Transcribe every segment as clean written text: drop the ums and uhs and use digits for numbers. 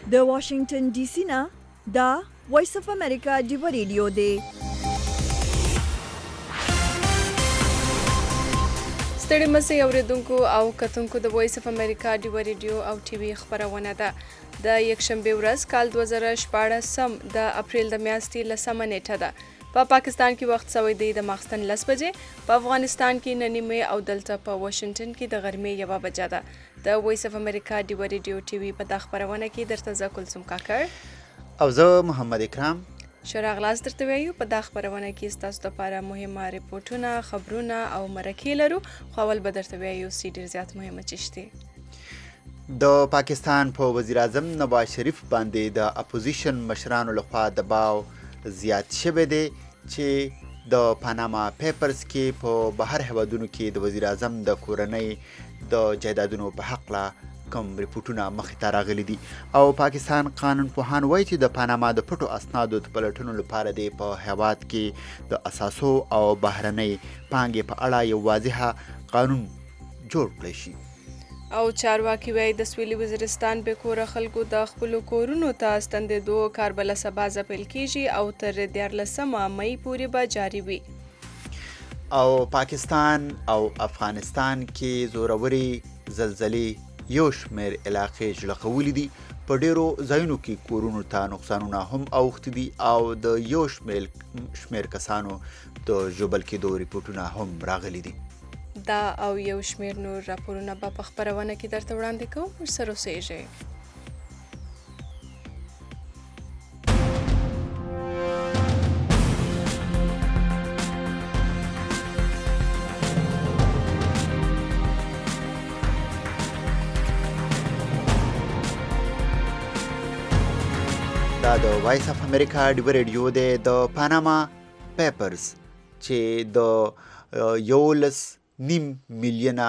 د واشنگټن ډي سي نه دا وایس اف امریکا دی ریډیو دی. ستړي مسئ اوریدونکو او کتونکو د وایس اف امریکا دی ریډیو او ټي وي خبرونه ده. د یکشنبه ورځ کال 2014 د اپریل د میاشتې لسمه نیټه ده. په پاکستان کې وخت سوی دی د ماخستن 10 بجې، په افغانستان کې ننیمه او دلته په واشنگټن کې د غرمې 1 بجه ده. د وایس اف امریکا دی ریډیو ټي وي په خبرونه کې درته ز کلثوم کاکړ او زه محمد اکرام شراغلاس درته وایو. په خبرونه کې تاسو لپاره مهمه ریپورتونه، خبرونه او مرکې لرو، خو اول به درته وایو چې ډیر زیات مهمه چشتي. د پاکستان په وزیر اعظم نواز شریف باندې د اپوزیشن مشرانو لخوا دباو زیات شوی دی چې د پاناما پیپرز کې په بهر هیوادونو کې د وزیر اعظم د کورنۍ د جایدادونو په حق لا کوم ریپورتونه مخې ته راغلي دي او پاکستان قانون پوهان وایي چې د پاناما د پټو اسنادو د پلټنو لپاره دی په هیواد کې د اساسو او بهرنۍ پانګې په اړه یو واضحه قانون جوړ کړی شي. او چارواکي وایي د سویلي وزیرستان به کور خلکو د خپل کورونو ته ستنېدو کار بل سبا ځپل کیږي او تر 14 مئی پورې به جاری وي. او پاکستان او افغانستان کې زوروري زلزلې یو شمېر علاقې جلقولي دي. په ډیرو ځایونو کې کورونو ته نقصانونه هم اوښتي دي او د یو شمېر کسانو د ژوبل کېدو ریپورتونه هم راغلي دي. دا او یو شمېر نور راپورونه به په خبرونه کې درته وړاندې کوم. ورسره اوسئ. دا د وایس اف امریکا دی ریډیو دی. د پاناما پیپرز چې د 1.5 میلیونه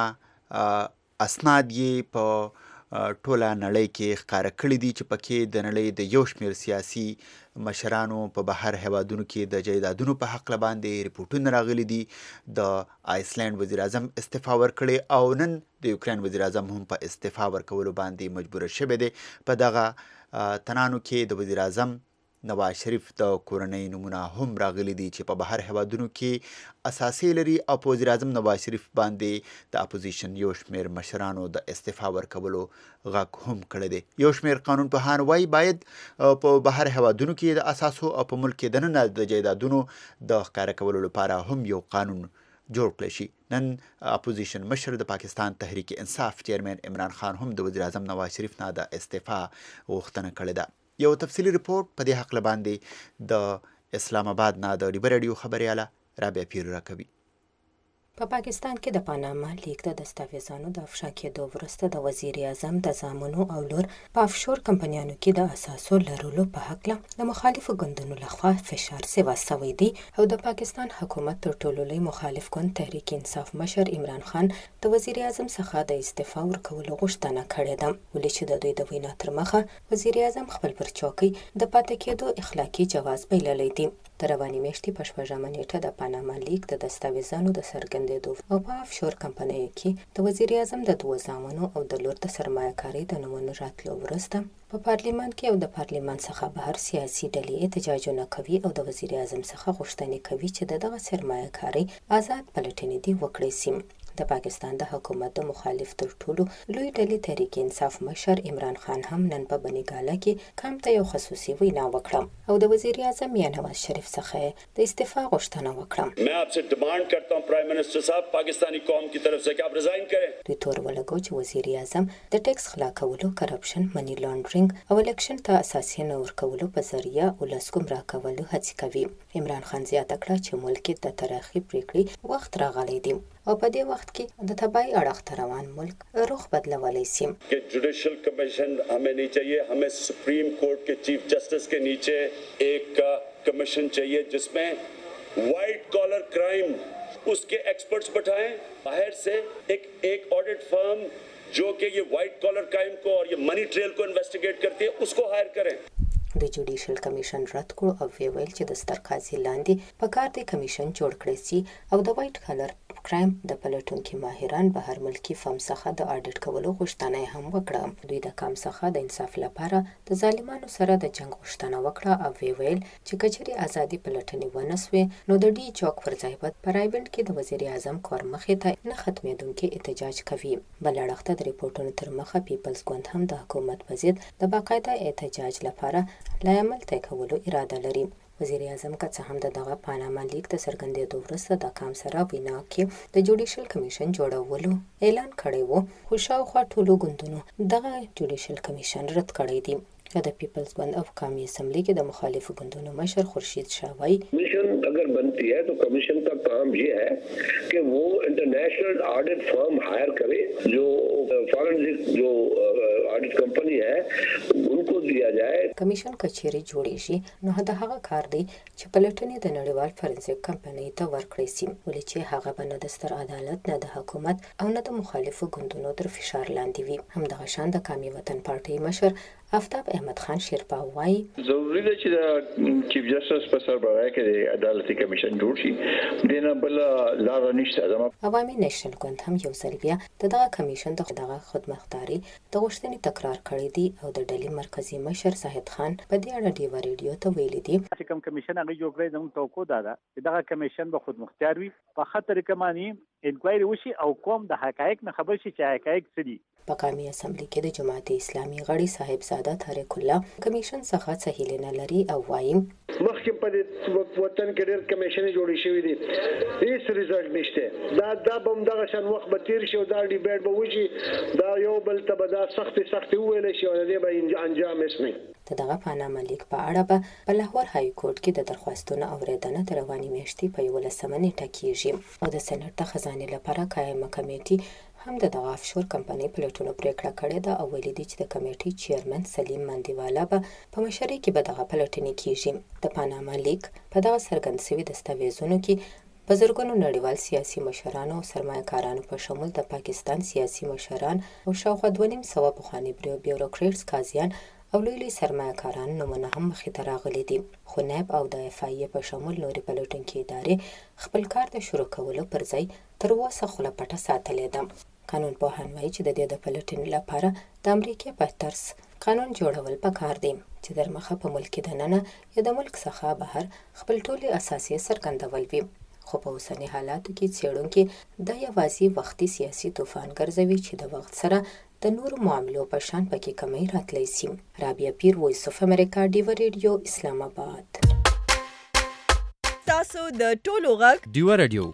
اسناد یې په ټوله نړۍ کې ښکاره کړي دي چې پکې د نړۍ د یو شمېر سیاسي مشرانو په بهر هیوادونو کې د جایدادونو په حق باندې ریپورتونه راغلي دي. د آیسلینډ وزیر اعظم استعفا ورکړي او نن د یوکرین وزیر اعظم هم په استعفا ورکولو باندې مجبور شوی دی. په دغه تنانو کې د وزیر اعظم نواز شریف د کورنۍ نمونه هم راغلي دي چې په بهر هیوادونو کې اساسي لري او په وزیر اعظم نواز شریف باندې د اپوزیشن یو شمېر مشرانو د استعفا ورکولو غږ هم کړی دی. یو شمېر قانون پوهان وایي باید په بهر هیوادونو کې د اساسو او په ملک کې دننه د جایدادونو د ښکاره کولو لپاره هم یو قانون جوړ کړی شي. نن اپوزیشن مشر د پاکستان تحریک انصاف چیرمن عمران خان هم د وزیر اعظم نواز شریف نه د استعفا غوښتنه کړې ده. یو تفصیلی ریپورت په دې حق باندې د اسلام آباد نه د ریبر رادیو خبرياله رابعه پیر راکوي. په پاکستان کې د پاناما لیک د دستاویزونو د افشا کېدو وروسته د وزیر اعظم د زامنو او لور په افشور کمپنیانو کې د اساسو لرلو په حق له مخالفو ګوندونو لخوا فشار سوی دی او د پاکستان حکومت تر ټولو لوی مخالف ګوند تحریک انصاف مشر عمران خان د وزیر اعظم څخه د استعفا ورکولو غوښتنه کړې ده. ولې چې د دوی د وینا تر مخه وزیر اعظم خپل پر چوکۍ د پاتې کېدو اخلاقی جواز بللی دی. د روانې میاشتې په 8مه نیټه د پاناما لیک د دستاویزونو د څرګندېدو او په افشور کمپنیو کې د وزیر اعظم د دوه زامنو او د لور د سرمایه‌کارۍ د نومونو راتلو وروسته په پارلیمان کې او د پارلیمان څخه بهر سیاسي ډلې احتجاجونه کوي او د وزیر اعظم څخه غوښتنې کوي چې دغه سرمایه‌کارۍ آزاد پلټنې دي وکړي سي. د پاکستان د حکومت د مخالف تر ټولو لوی ډلې تحریک انصاف مشر عمران خان هم نن په بنګاله کې کم ته یو خصوصي وینا وکړه او د وزیر اعظم یا نواز شریف څخه د استعفا غوښتنه وکړه. मैं आपसे डिमांड करता हूं प्राइम मिनिस्टर साहब पाकिस्तानी कौम की तरफ से कि आप रिजाइन करें. دوی تور ولګو چې وزیر اعظم د ټیکس غلا کولو، کرپشن، منی لانډرینګ او الیکشن ته اساسي نه ورکولو په ذریعہ ولسکم راکولو هڅې کوي. عمران خان زیاته کړه چې ملک د تاریخي پریکړې وخت راغلی دی او په دې وخت کې د تبعی اړخ روان ملک رخ بدلولی سي. कि जुडिशल कमीशन हमें नहीं चाहिए, हमें सुप्रीम कोर्ट के चीफ जस्टिस के नीचे एक कमीशन चाहिए जिसमें वाइट कॉलर क्राइम उसके एक्सपर्ट्स बैठाएं बाहर से एक ऑडिट फर्म जो कि ये वाइट कॉलर क्राइम को और ये मनी ट्रेल को इन्वेस्टिगेट करती है उसको हायर करें. د جوډیشل کمیشن رد کړو او ویل چې د ستر قاضي لاندې په کار د کمیشن جوړ کړی سي او د وایټ کلر اف کرایم د پلټونکو ماهران بهر ملکی فهم څخه د اډیټ کولو غوښتنه هم وکړه. دوی د کام څخه د انصاف لپاره د ظالمانو سره د جنگ غوښتنه وکړه او ویل چې کچري ازادي پلټنې ونسوي نو د ډي چوک پر ځای په پرایویټ کې د وزیر اعظم کور مخې ته نه ختمېدونکي احتجاج کوي. بل اړخ د ریپورتونو تر مخه پیپلز ګوند هم د حکومت په ضد د باقاعده احتجاج لپاره لایمل طی کولو اراده لري. وزیر اعظم که څه هم دغه پاناما لیک د څرګندېدو وروسته د کام سره وینا کې د جوډیشل کمیشن جوړولو اعلان کړی و، خو شاوخوا ټولو ګوندونو دغه جوډیشل کمیشن رد کړی دی. د پیپلز ګوند او قومي اسمبلی کې د مخالفو ګوندونو مشر خورشید شاه وايي کمیشن اگر بنتی ہے تو کمیشن کا کام یہ ہے کہ وہ انٹرنیشنل آڈٹ فرم ہائر کرے جو فارنزک جو آڈٹ کمپنی ہے ان کو دیا جائے. کمیشن کچېری جوړی شي نو دا هغه کار دی چې پلټنې د نړیوال فارنزک کمپنۍ ته ورکړی سي، ولې چې هغه به نه د ستر عدالت نه د حکومت او نه د مخالفو ګوندونو تر فشار لاندې وي. همدغه شان د قومي وطن پارټۍ مشر آفتاب احمد خان شیرپا وايي ضروري ده چې د چیف جسټس په سربراهۍ کې د عدالتي کمیشن جوړ شي. دنه بل لار نشته. عوامي نېشنل ګوند هم یو ځل بیا دغه کمیشن دغه خدمتګاري د غوښتنې تکرار کړی دی او د ډلې مرکزی مشر زاهد خان په دې اړه ډیوا ریډیو ته ویلي دي چې کوم کمیشن هغه جوړ کړی زموږ توقع ده چې دغه کمیشن به خود مختار وي، په خاطر کمانی انکوایري وشي او کوم د حقایق نه خبر شي چې حقایق څه دي. په قومي اسمبلی کې د جماعت اسلامي غړي صاحبزاده طارق الله کمیشن څخه څه هیله نه لري او وايي مخکې په وطن کې ډېر کمیشن جوړې شوې دي، هیڅ رزلټ نشته. دا بم دغه شان وخت به تیر شي او دا ډیبیټ به وشي، دا یو بل ته به دا سخت ویل شي او دې به انجام اسمي. دغه پاناما لیک په اړه به په لاهور های کورټ کې د درخواستونو اوریدنه د رواني میاشتې په 11 نیټه کیږي او د سېنات د خزانې لپاره قائمه کمیټې هم دغه افشور کمپنۍ پلټونو پریکړه کړې ده او ویلي دي چې د کمیټې چیرمن سلیم مندیوالا به په مشرۍ کې به دغه پلټنې کیږي. د پاناما لیک په دغه څرګند شوي دستاویزونو کې په زرګونو نړیوال سیاسي مشرانو او سرمایه‌کارانو په شمول د پاکستان سیاسي مشران او شاوخوا 2.5 پخواني بیوروکریټس قاضیان او لوی سرمایه‌کاران نومونه هم مخې ته راغلي دي. خو نیب او د اف آی په شمول نورې پلټونکي ادارې خپل کار د شروع کولو پر ځای تر اوسه خوله پټه ساتلې ده. قانون پوهان وایي چې د دې د پلټنې لپاره د امریکا په طرز قانون جوړول پکار دي چې در مخه په ملک دننه یا د ملک څخه بهر خپل ټولې اساسي څرګندول وي. خو په اوسني حالاتو کې څېړونکي د یوازې وختي سیاسي طوفان ګرځوي چې د وخت سره د نورو معاملو په شان پکې کمی راتلی سي. رابعه پیر، وایس اف امریکا، ډیوا ریډیو، اسلام آباد. تاسو د ټولو غږ ډیوا ریډیو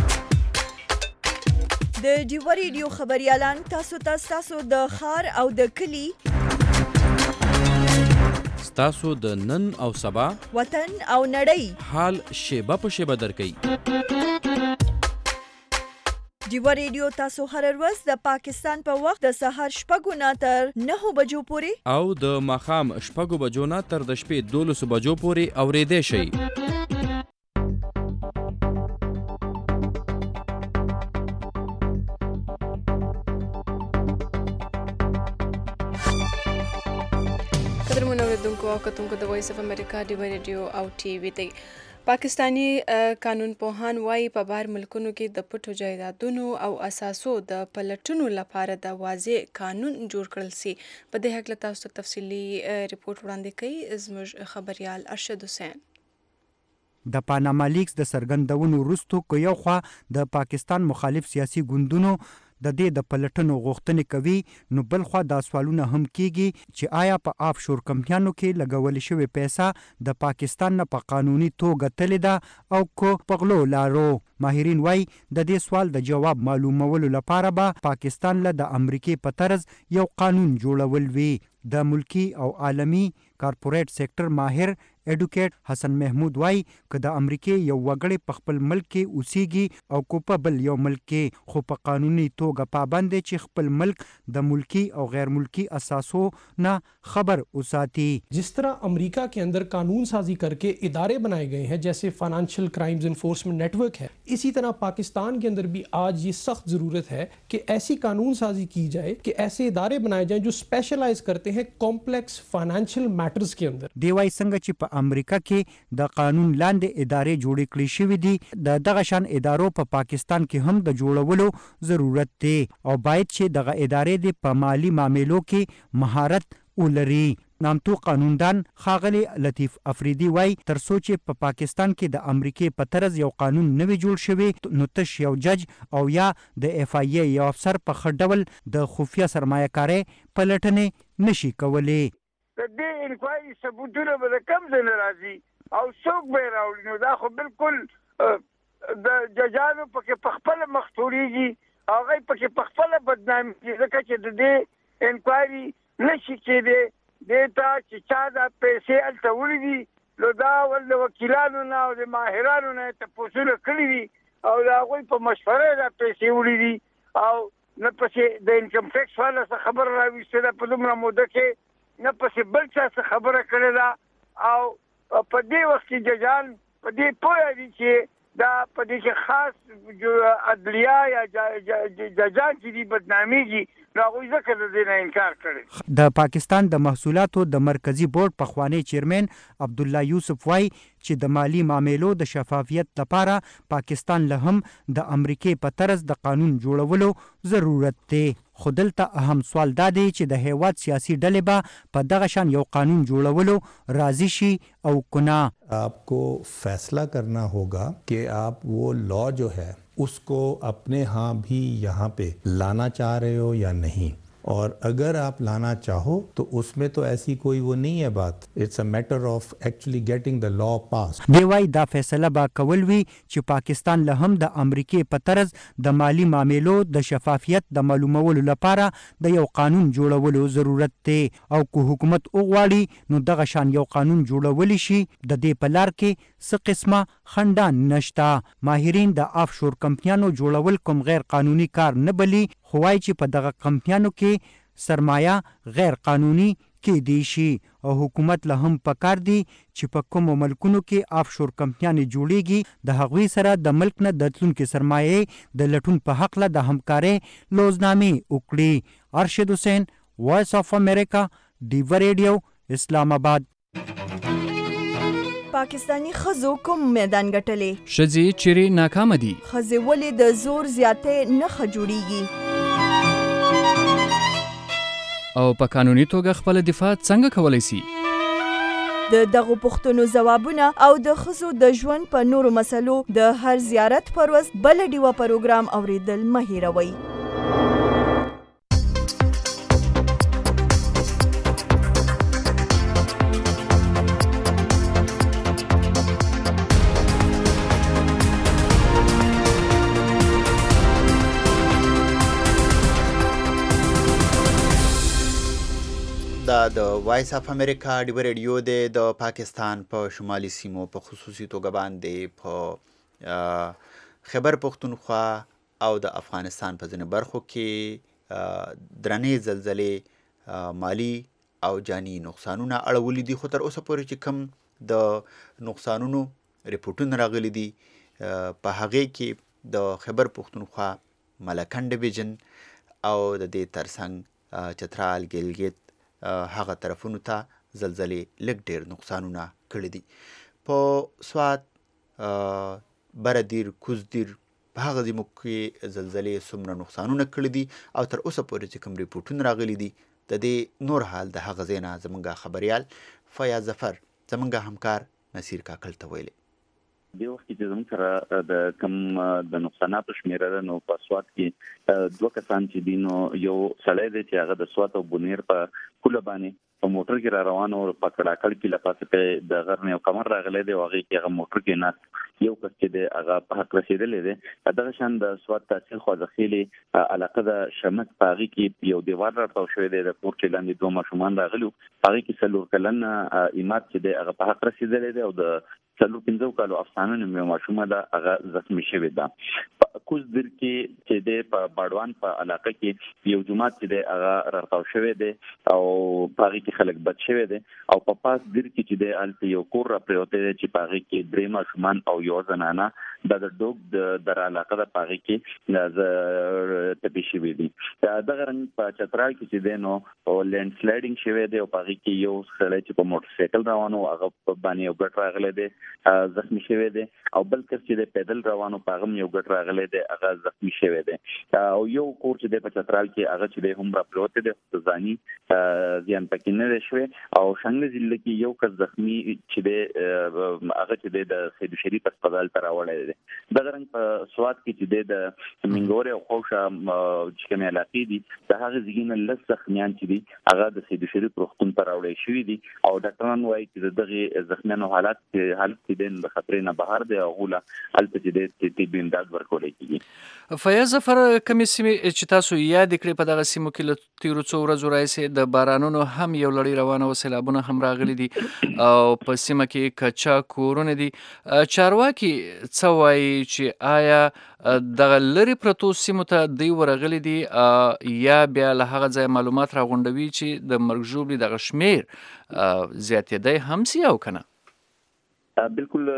د ډیوا ریډیو خبريالان تاسو د ښار او د کلی تاسو د نن او سبا وطن او نړۍ حال شیبه په شیبه درکې. ډیوا ریډیو تاسو هر ورځ د پاکستان په وخت د سهار 6 نه تر 9 بجو پورې او د ماښام 6 بجو نه تر د شپې 12 بجو پورې اورېدای شئ. قدرمن اوریدونکو او کتونکو د وایس اف امریکا ډیوا ریډیو او ټي وي دی پاکستانی قانون پوهان وايي په بهر ملکونو کې د پټو جایدادونو او اساسو د پلټنو لپاره د واضح قانون جوړ کړل سي. په دې هکله تاسو ته تفصیلي ریپورت وړاندې کوي زموږ خبريال ارشد حسین. د پاناما لیکس د څرګندونو وروسته کو یو خوا د پاکستان مخالف سیاسي ګوندونو د دې د پلټنو غوښتنې کوي، نو بل خوا دا سوالونه هم کیږي چې آیا په آفشور کمپنیانو کې لګول شوی پیسې د پاکستان نه په قانوني توګه تللی ده او کو په غلو لارو. ماهرین وایي د دې سوال د جواب معلومولو لپاره به پاکستان له د امریکای په طرز یو قانون جوړول وي. د ملکی او عالمی کارپوریټ سیکټر ماهر ایډوکیټ حسن محمود وایي که د امریکای یو وګړی په خپل ملک کې اوسیږي او کو په بل یو ملک کې خو په قانوني توګه پابند دی چې خپل ملک د ملکی او غیر ملکی اساسوں نہ خبر اساتی. جس طرح امریکہ کے اندر قانون سازی کر کے ادارے بنائے گئے ہیں جیسے فائنانشل کرائمز انفورسمنٹ نیٹ ورک ہے، इसी तरह पाकिस्तान के अंदर भी आज ये सख्त ज़रूरत है कि ऐसी कानून साजी की जाए कि ऐसे इदारे बनाए जाएं जो स्पेशलाइज करते हैं कॉम्प्लेक्स फाइनेंशियल मैटर्स के अंदर। دیوای څنګه چې په امریکا کې د قانون لاندې ادارې جوړې کړې شوې دي، د دغه شان ادارو په پاکستان کې هم د جوړولو ضرورت دی او باید چې دغه ادارې د په مالی معاملو کې مهارت ولري. نامتو قانوندان ښاغلی لطیف افریدي وای ترڅو چې په پاکستان کې د امریکای په طرز یو قانون نوی جوړ شوی نو تش یو جج او یا د اف ای ای یو افسر په ښه ډول د خفیه سرمایه کارۍ پلټنې نشي کولی. د دې انکوایري ثبوتونه به د کم ځای نه راځي او څوک به یې راوړي؟ نو دا خو بالکل د ججانو پکې په خپله مخ توریږي، هغوی پکې په خپله بدنامېږي ځکه چې د دې انکوایري نشي کېدی. دې ته چې چا دا پیسې هلته وړي دي نو دا ول د وکیلانو نه او د ماهرانو نه یې تپوسونه کړي دي او د هغوی په مشوره دا پیسې وړي دي او نه پسې د انکم ټیکس والا څه خبره راویستې ده په دومره موده کې، نه پسې بل چا څه خبره کړې ده او په دې وخت کې ججان په دې پوه دي چې دا په دې کې خاص عدلیه یا ججان چې دي بدنامېږي نو هغوی ځکه د دې نه انکار کړی. د پاکستان د محصولاتو د مرکزی بورډ پخوانی چیرمن عبدالله یوسف وای چې د مالی معاملو د شفافیت لپاره پاکستان له هم د امریکای په طرز د قانون جوړولو ضرورت دی. خو دلته اهم سوال دا دی چې د هیواد سیاسي ډلې به په دغه شان یو قانون جوړولو راضي شي او کنه. आपको फैसला करना होगा कि आप वो लॉ जो है उसको अपने यहाँ भी यहाँ पे लाना चाह रहे हो या नहीं, और अगर आप लाना चाहो तो उसमें तो ऐसी कोई वो नहीं है बात. It's a matter of actually getting the law pass. دیوای دا فیصله با کول وی چې پاکستان له هم د امریکای په طرز د مالی معاملو د شفافیت د معلومولو لپاره د یو قانون جوړولو ضرورت دی او که حکومت وغواړي نو دغه شان یو قانون جوړولی شي. د دې په لار کې څه قسمه خنډان نشته. ماهرین د آفشور کمپنیانو جوړول کوم غیر قانوني کار نه بلی، خو وایي چې په دغه کمپنیانو کې سرمایه غیر قانوني کېدی شي او حکومت له هم پکار دی چې په کومو ملکونو کې آفشور کمپنیانې جوړیږي د هغوی سره د ملک نه د تلونکې سرمایې د لټون په هکله د همکارۍ لوزنامې وکړي. ارشد حسین، وایس آف امریکا، ډیوه ریډیو، اسلام آباد. پاکستانی ښځو کوم میدان ګټلې؟ ښځې چیرې ناکامه دي؟ ښځې ولې د زور زیاتې نښه جوړیږي؟ او په قانوني توګه خپل دفاع څنګه کولی سي؟ د دغو پوښتنو ځوابونه او د ښځو د ژوند په نورو مسلو د هر زیارت پر ورځ بله ډیوه پروګرام اوریدل مه هیروئ. دا د وایس اف امریکا ډیوه ریډیو دی. د پاکستان په شمالي سیمو په خصوصي توګه باندې په خیبر پښتونخوا او د افغانستان په ځینو برخو کې درنې زلزلې مالی او جانی نقصانونه اړولي دي، خو تر اوسه پورې چې کم د نقصانونو ریپورټونه راغلي دي په هغې کې د خیبر پښتونخوا ملکن ډیویژن او د دې ترڅنګ چترال، ګیلګیت هغه طرفونو ته زلزلې لږ ډېر نقصانونه کړي دي. په سوات، بردیر، کوزدیر په هغه سیمو کې زلزلې څومره نقصانونه کړي دي او تر اوسه پورې چې کوم ریپورټونه راغلي دي د دې نور حال د هغه ځای نه زموږ خبریال فیاض ظفر زموږ همکار نصیر کاکل ته ویلي. دې وخت کې چې زموږ سره د کم د نقصاناتو شمیره ده، نو په سوات کې دوه کسان چې دي، نو یو سړی دی چې هغه د سوات او بونیر په پوله باندې په موټر کې را روان او په کړاکړ کې له پاسه د غر نه یو کمر راغلی دی او هغې کې هغه موټر کې ناست یو کس چې دی هغه په حق رسېدلی دی. دغه شان د سوات تحصیل خوازخیلې علاقه د شمک په هغې کې یو دیوال راتاو شوی دی، د کور چې لاندې دوه ماشومان راغلي، هغې کې 4 کلن عماد چې دی هغه په حق رسېدلی دی او د 4-5 کالو افسانه نوم یو ماشومه ده هغه زخمي شوې ده. کوزدر کې چې د په باډوان په علاقه کې یو جماعت چې د هغه راټاو شوی دی او پاره کې خلک بچ شوی دی او په پاس در کې چې د الته یو کور را پروته دی چې پاره کې درې ماشومان او یو زنانه د ډوګ د علاقه د پاره کې د تپیشي وی دي دا غرنګ په چترال کې چې دینو لینډ سلایډینګ شوی دی او پاره کې یو سړی چې په موټر سایکل روانو هغه په باندې یو ګټ راغلی دی زخمی شوی دی او بل کس چې د پیدل روانو پاغم یو ګټ راغلی دی هغه زخمی شوی دی او یو کور چې د پچترال کې هغه چې د هم را پروت دی ځاني ځان پکې نه شوی او څنګه ضلع کې یو کس زخمی چې د هغه چې د سید شریف هسپتال ته راوړی دی دا رنګ په سواد کې چې د منګور او خوشا چې کومه علاقې دي د هغه ځګینه لږ زخمیان چې دي هغه د سید شریف روغتون ته راوړی شوی دي او ډاکټران وايي چې دغه زخمیانو حالت دین د خطر نه بهر دی او غوله الته چې د طبي امداد ورکول کیږي. فیاض ظفر کومې سیمې چې تاسو یاد کړې په دغه سیمو کې له تیرو څو ورځو راځي د بارانونو هم یو لړۍ روانه او سیلابونه هم راغلي دي او په سیمه کې کچا کورونه دي چارواکي څه وایي چې آیا دغه لري پرتو سیمو ته دی ورغلي دي یا بیا له هغه ځای معلومات راغونډوي چې د مرګ ژوبلې دغه شمیر زیاتېدی هم سي او کنه؟ بالکل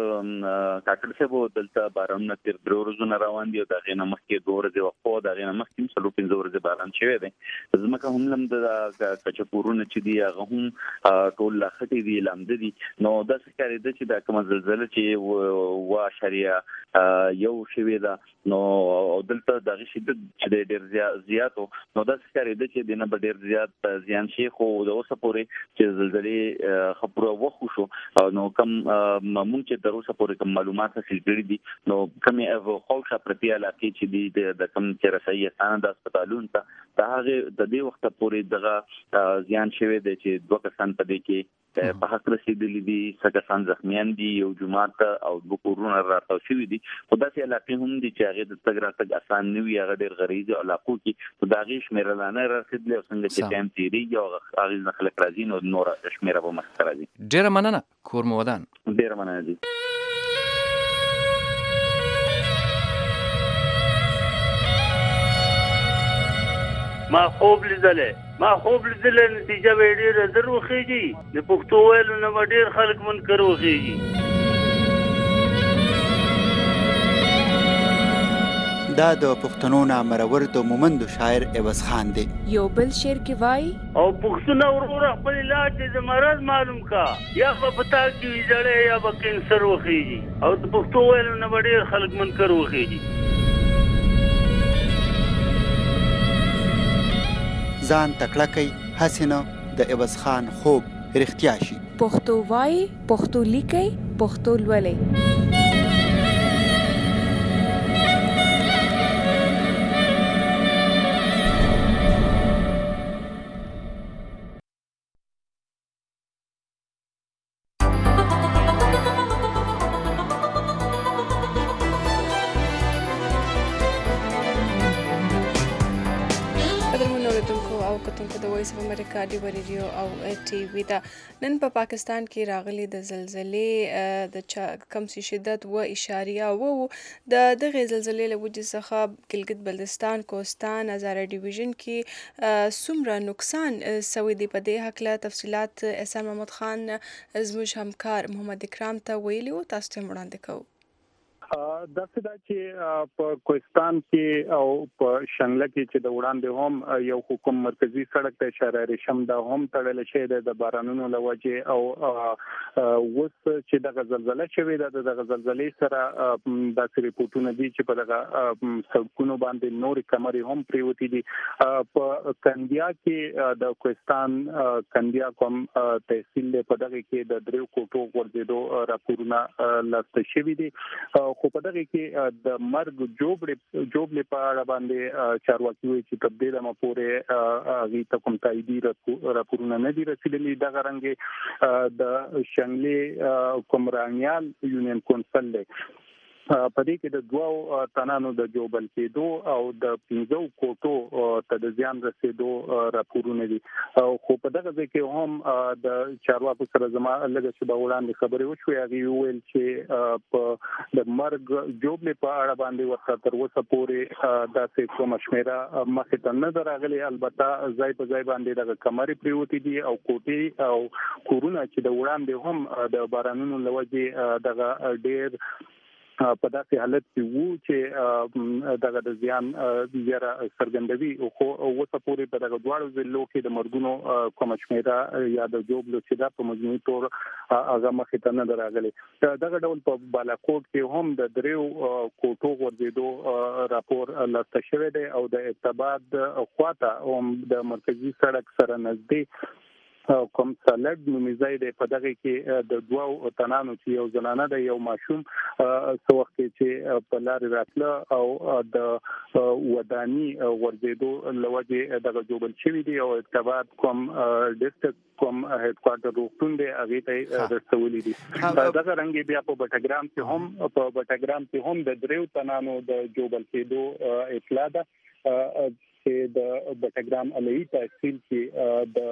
کاکړ صاحب دلته باران تیر درو ورځې روان دي او دا غینه مخکې 2 ورځې وقفه دا غینه مخکې 15 ورځې باران شوی دی زمکه هم لم د کچپورونه چې دی هغه هم ټول لخټي دي لامد دي نو د سکاري د چې د کوم زلزلې چې وا شریعه یو شوی دا نو دلته د شدت چې ډیر زیاتو نو د سکاري د چې دنه ډیر زیات زیان شي خو د اوسه پورې چې زلزلې خبره وخو شو نو کم مونږ چې تر اوسه پورې کوم معلومات حاصل کړي دي نو کومه او خوشا پرتی علاقې چې دي د کوم چې رسایي اسانه د هسپتالونو ته د هغه د دې وخت پورې دغه زیان شوی دی چې 2 کسان په دې کې په حق رسیدلي دي څه کسان زخمیان دي یو جماعت او 2 کورونه راټاو شوي دي خو داسې علاقې هم دي چې هغه د تګ راتګ اسان نه وي هغه ډېر غریزي علاقو کې د هغې شمېره لا نه رسیدلې او څنګه چې ټایم تېرېږي او هغې نه خلک راځي نو نوره شمېره به مخکې راځي. ډېره مننه کور مو ودان. ډېره مننه دي. ما خوب لیدلې نتیجه به ډېره در وخېږي د پښتو ویلو نه به ډېر خلک منکر وخېږي. دا د پښتنو نامرور د مومندو شاعر عوض خان دی. یو بل شعر کې وای او پښتون ورور خپل علاج د مرض معلوم کا یا په پتا کې ویځړې یا په کینسر وخېږي او د پښتو ویلو نه به ډېر خلک منکر وخېږي. ځان تکړه کوي هسې نه د عوض خان خوب رښتیا شي. پښتو وای پښتو لیکي پښتو لولئ. ډیو ریډیو او ټي وی دا نن په پاکستان کې راغلي د زلزلې د کم سي شدت و اشاریه و د دغه زلزلې له وجې څخه ګلګت بلتستان کوستان هزاره ډیویژن کې څومره نقصان سوی دی په دې هکله تفصيلات احسان محمد خان زموږ همکار محمد اکرام ته ویلي او تاسو ته وړاندې کوو. داسې دا چې په کوهستان کې او په شنګله کې چې د وړاندې هم یو حکومت مرکزی سړک ته اشاره ریشم دا هم تړل شوی د بارانونو لوجه او وس چې د زلزلې شوی د زلزلې سره د ریپورتونو دي چې په دغه سړکونو باندې نور کمرې هم پریوتی دي. په کندیا کې د کوهستان کندیا کوم تحصیل په دغه کې د دریو کوټو ورزيدو راپورونه لاسته شوی دي خو په دغه کې د مرګ جوړې په اړه باندې چارواکي وایي چې تبدیل ما پورې غي ته کوم تاییدي راپورونه نه دي رسیدلي. د غرنګ د شنګلي کومرانیال یونین کونسل په دې کې د 2 تنانو د جوبل کېدو او د 15 کوټو ته د زیان رسیدو راپورونه دي او خو په دغه ځای کې هم د چارواکو سره زما لږه چې وړاندې خبرې وشوې هغه ویل چې په د مرګ جوبل په اړه باندې ورته تر اوسه پورې داسې کومه شمیره مخې ته نه راغلي. البته ځای په ځای باندې د کمرې پریوتې دي او کوټې او کورونه چې د وړاندې هم د بارانونو لوجې دغه ډېر په داسې حالت کې وو چې دغه د زیان زیاره څرګندوي خو اوسه پورې په دغه دواړو ضلعو کې د مرګونو کومه شمیره یا د جوبلو چې دا په مجموعي تور هغه مخې ته نه راغلي. دغه ډول په بالاکوټ کې هم د 3 کوټو غورځېدو راپور لاسته شوی دی او د ارتباط خواته هم د مرکزی سړک سره نږدې کوم سالډ نومځای دی په دغه کې د 2 تنانو چې یو زنانه د یو ماشوم څو وخت چې په لار راتله او د ودانی ورزيدو لوجه دغه جوبل شوی دی او ارتباط کوم ډیسټریکټ کوم هډ کوارټر روغتون دی هغه ته رسولې دي. دغه رنګ بیا په بټګرام کې هم د 3 تنانو د جوبل کېدو اطلاع ده چې د بټګرام علي تحصیل کې د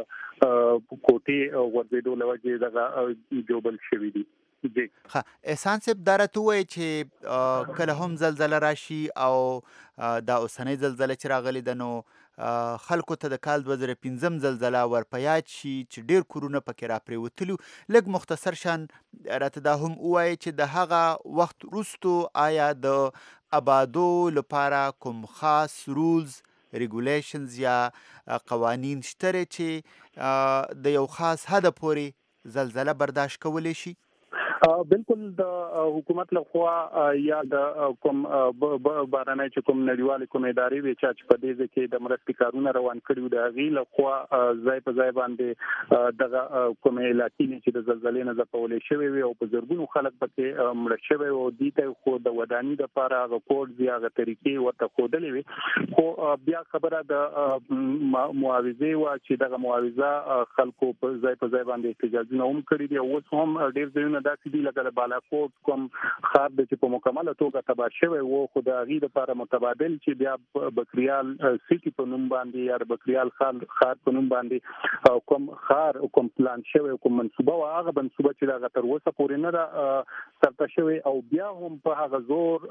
کوټي ورزيدو لوجه دغه جوبل شوی دی. جی احسان صاحب درته وای چې کله هم زلزلہ راشي او دا اوسنۍ زلزلہ چې راغلي د نو خلکو ته د کال 2015 زلزلہ ورپیات شي چې ډیر کورونه پکې را پریوتلو. لږ مختصر شان راته دا هم وای چې د هغه وخت وروستو آیا د آبادو لپاره کوم خاص رولز ریګولیشنز یا قوانین شته چې د یو خاص حد پورې زلزلہ برداشت کولی شي؟ بالکل د حکومت لخوا یا د کوم بارانه چې کوم نړیوال کوم ادارې وی چې په دې کې د مرستې کارونه روان کړیو د غي لخوا ځای په ځای باندې دغه کوم علاقې چې د زلزلې نه ځپولې شوی وي او په زرګونو خلک پکې مړ شوی او دي ته خو د ودانی د لپاره رپورټ زیاغه طریقې ورته خودلې وي. خو بیا خبره د معاوضه وا چې دغه معاوضه خلکو په ځای باندې احتجاجونه هم کړی دي او اوس هم ډېر ځایونه داسې دي لکه د بالاکوټ کوم خار د چې په مکمله توګه تباه شوی وو خو د هغې لپاره متبادل چې بیا بکریال سیټي په نوم باندې یا د بکریال خار په نوم باندې کوم خار کوم پلان شوی کوم منصوبه او هغه منصوبه چې دا تر اوسه پورې نه ده سرته شوی او بیا هم په هغه زور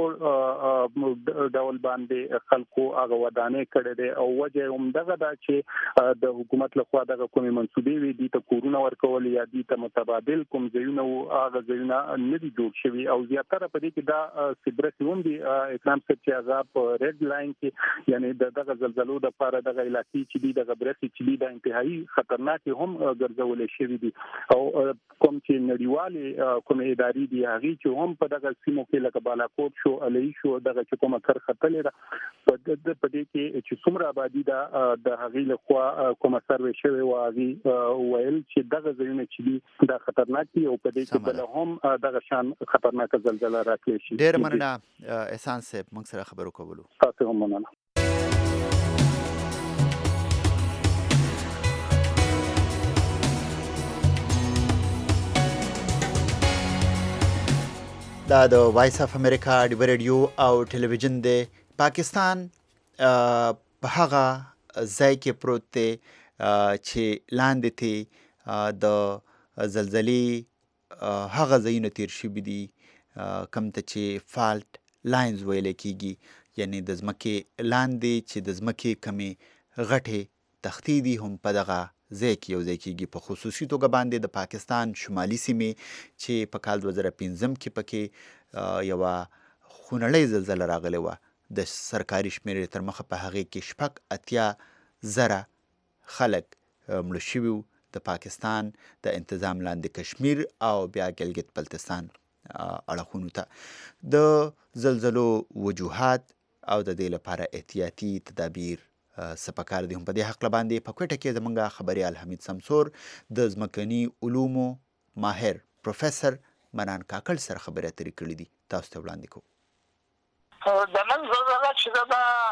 ډول باندې خلکو هغه ودانې کړي دي او وجه هم دغه دا چې د حکومت لخوا دغه کومې منصوبې وي دي ته کورونه ورکول یا دي ته متبادل کوم ځایونه هغه ځایونه نه دي جوړ شوي او زیاتره په دې کې دا سیبرت هم دي اکرام صاحب چې هغه په ریډ لاین کې یعنی دغه زلزلو د لپاره دغه علاقې چې دي دغه برخې چې دي د انتهایی خطرناک هم ګرځول شوی دي او کوم چې نړیوالې کوم ادارې دي هغه چې هم په دغه سیمو کې لکه بالاکوټ شو علي شو دغه چې کومه کر خطلې ده په دې کې چې څومره آبادی د هغه لخوا کومه سروې شوی او هغه ویل چې دغه ځایونه چې دي دا خطرناک دي او په دې کې بل هم دغه شان خطرناک زلزلہ راتلی شي. ډېر مننه احسان صاحب موږ سره خبرو کولو. تاسو هم مننه. دا د وایس اف امریکا ډیو ریډیو او ټلویزیون دی. پاکستان په هغه ځای کې پروت دی چې لاندې ته د زلزلې هغه ځایونه تیر شوي دي کوم ته چې فالټ لاینز ویل کېږي یعنی د ځمکې لاندې چې د ځمکې کمې غټې تختې دي هم په دغه ځای کې یو ځای کېږي. په خصوصي توګه باندې د پاکستان شمالي سیمې چې په کال 2015 کې پکې یوه خونړۍ زلزله راغلی وه د سرکاري شمېرې تر مخه په هغې کې 80,000 خلک مړه شوي وو د پاکستان د انتظام لاندې کشمیر او بیا ګلګت بلتستان اړخونو ته د زلزلو وجوهات او د دې لپاره احتیاطي تدابیر سپکار دي. هم په دې حق باندې په کوټه کې زمونږ خبريال حمید سمسور د ځمکني علومو ماهر پروفیسور منان کاکل سره خبرې اترې کړې دي. تاسو ته وړاندې کوم. د نن زلزلہ چې دا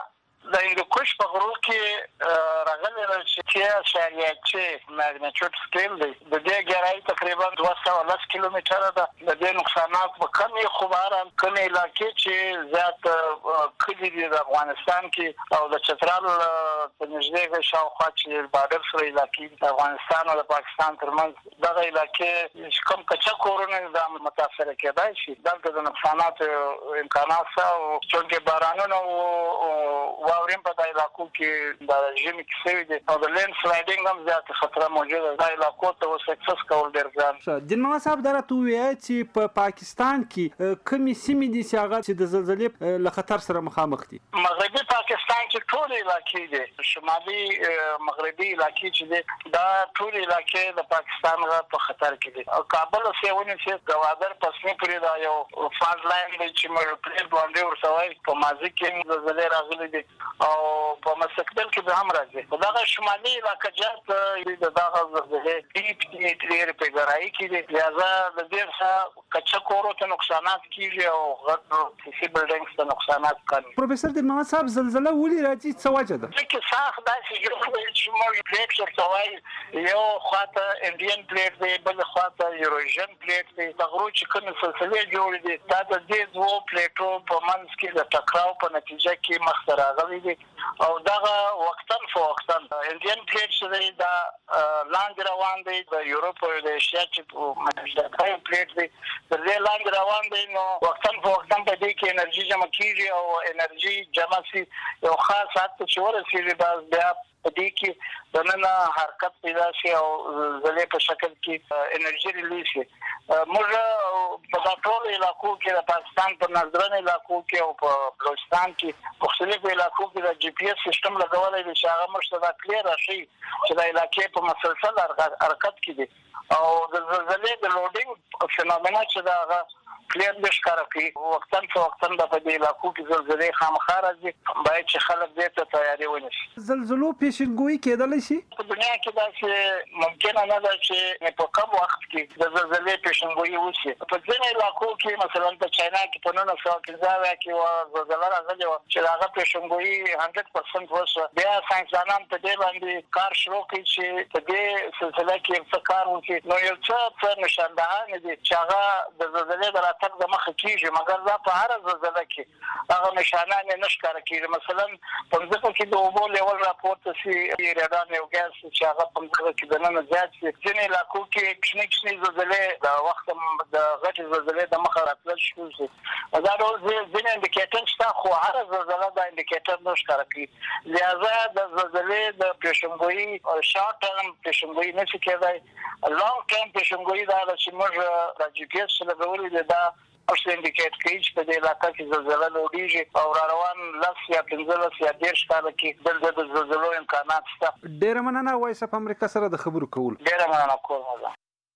د هندوکش په غرو کې راغلی چې 3.6 ماګنیټیوډ سکیل دی. د دې ګرایي تقریبا 210 کیلومتره ده. د دې نقصانات په کمې خو بهرحال کمې علاقې چې زیات کلي دي د افغانستان کې او د چترال په نږدې شاوخوا چې بارډر سره علاقې د افغانستان او د پاکستان ترمنځ دغه علاقې چې کوم کچا کورونه دا متاثر کېدای شي. دلته د نقصانات امکانات او څنګه بارانونه واورین په دای علاقو کې د ژمي کې سوي دي او د لینډ سلایډینګ هم زیات خطر موجود ده. د علاقو ته وسکسس کول ډیر ګران. جن محمد صاحب درته وایي چې په پاکستان کې کومې سیمې دي چې هغه چې د زلزلې له خطر سره مخامخ دي؟ مغربي پاکستان کې ټول علاقې دي. شمالي مغربي علاقې چې دي دا ټول علاقې د پاکستان په خطر کې دي. او کابل سیونی چې گوادر پسنی پرې دا یو فالټ لاین دی چې موږ پرې باندې ورسوي په مازی کې زلزلې راغلي دي او په مستقبل کې به هم راځي. دغه شمالي علاقې جات دغه زلزلې ډیپ ډیر په ګرایي کې دي. لہذا د دې څخه کچا کورو ته نقصانات کیږي او غټ سیسي بلډینګز ته نقصانات کوي. پروفیسور دین محمد صاحب زلزلہ ولې راځي څه وجه ده؟ چې ساخ داسې جوړ چې موږ پلیټ ورته یو خواته انډین پلیټ دی بل خواته یوروژن پلیټ دی. د غرو چې کوم سلسلې جوړې دي دا د دې دوه پلیټو په منځ کې د ټکراو په نتیجه کې مخ ته راغلي دي او دغه وختن فوختن انډین پلیټ چې دا لاندې روان دی د یورپ او د ایشیا چې مشترک پلیټ دی د دې لاندې روان دی نو وختن فوختن په دې کې انرژي جمع کیږي او انرژي جمع سي یو خاص حد ته ورسیږي بیا په دې کې د نن حرکت پیدا شي او زلزلې په شکل کې انرژي ریلیز شي. موږ په ټول علاقو کې د پاکستان په نظرن علاقو کې او په بلوچستان کې مختلفو علاقو کې د جی پی ایس سیستم لګولای دی چې هغه موږ ته دا کلیر راشي چې د علاقې په مسلسل حرکت کې دي او د زلزلې د لوډینګ فینومنا چې دا هغه کلیر نشکاره کوي. وختن فوختن د په دې علاقو کې زلزلې خامخا راځي باید چې خلک دې ته تیاری ونیسي. زلزلو پیشنګوئی کېدلی شي؟ په دنیا کې داسې ممکنه نه ده چې په کم وخت کې د زلزلې پیشنګوئی وشي. په ځینې علاقو کې مثلا په چاینا کې په 1915 کې زلزله راغلې وه چې هغه پیشنګوئی 100% وشوه. بیا ساینسدانان په دې باندې کار شروع کړي چې په دې سلسله کې څه کار وکړي. نو یو څه نشاندهانې دي چې هغه د زلزلې د راتګ د مخه کېږي مګر دا په هره زلزله کې هغه نشانان نه ښکاره کېږي. مثلا په ځمکه کې د اوبو لیول راپورته شي ریډان یو ګاز چې هغه په ځمکه کې دننه زیات شي. ځینې علاقو کې کوچنۍ زلزلې د وخت د غټې زلزلې د مخه راتلل شروع شي. دا ډول ځینې انډیکیټر شته خو هره زلزله دا انډیکیټر نه ښکاره کوي. لہذا د زلزلې د پیشنګوئی شارټ ټرم پیشنګوئی نه شي کېدای. لانګ ټرم پیشنګوئی دا چې موږ د جی پی ایس لګولي دی دا اوس انډیکیټ کوي چې په دې علاقه کې زلزله لوړیږي او روان 10 یا 15 یا 10 کاله کې د زلزلو امکانات شته. ډېره مننه وایس اف امریکا سره د خبرو کول. ډېره مننه کوم.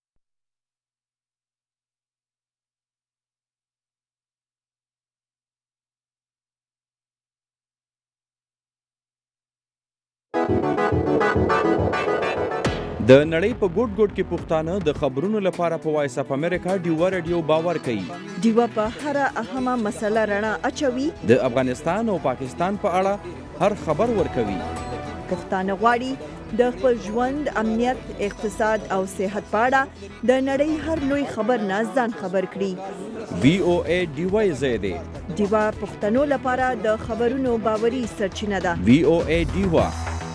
د نړۍ په ګوټ ګوټ کې پښتانه د خبرونو لپاره په وایس اف امریکا ډیوا رادیو باور کوي. ډیوا په هر اهمه مسله رڼا اچوي. د افغانستان او پاکستان په اړه هر خبر ورکوي. پښتانه غواړي د خپل ژوند، امنیت، اقتصاد او صحت په اړه د نړۍ هر لوی خبر نه ځان خبر کړي. وی او ای ډیوا زیاده ډیوا پښتنو لپاره د خبرونو باوري سرچینه ده. وی او ای ډیوا.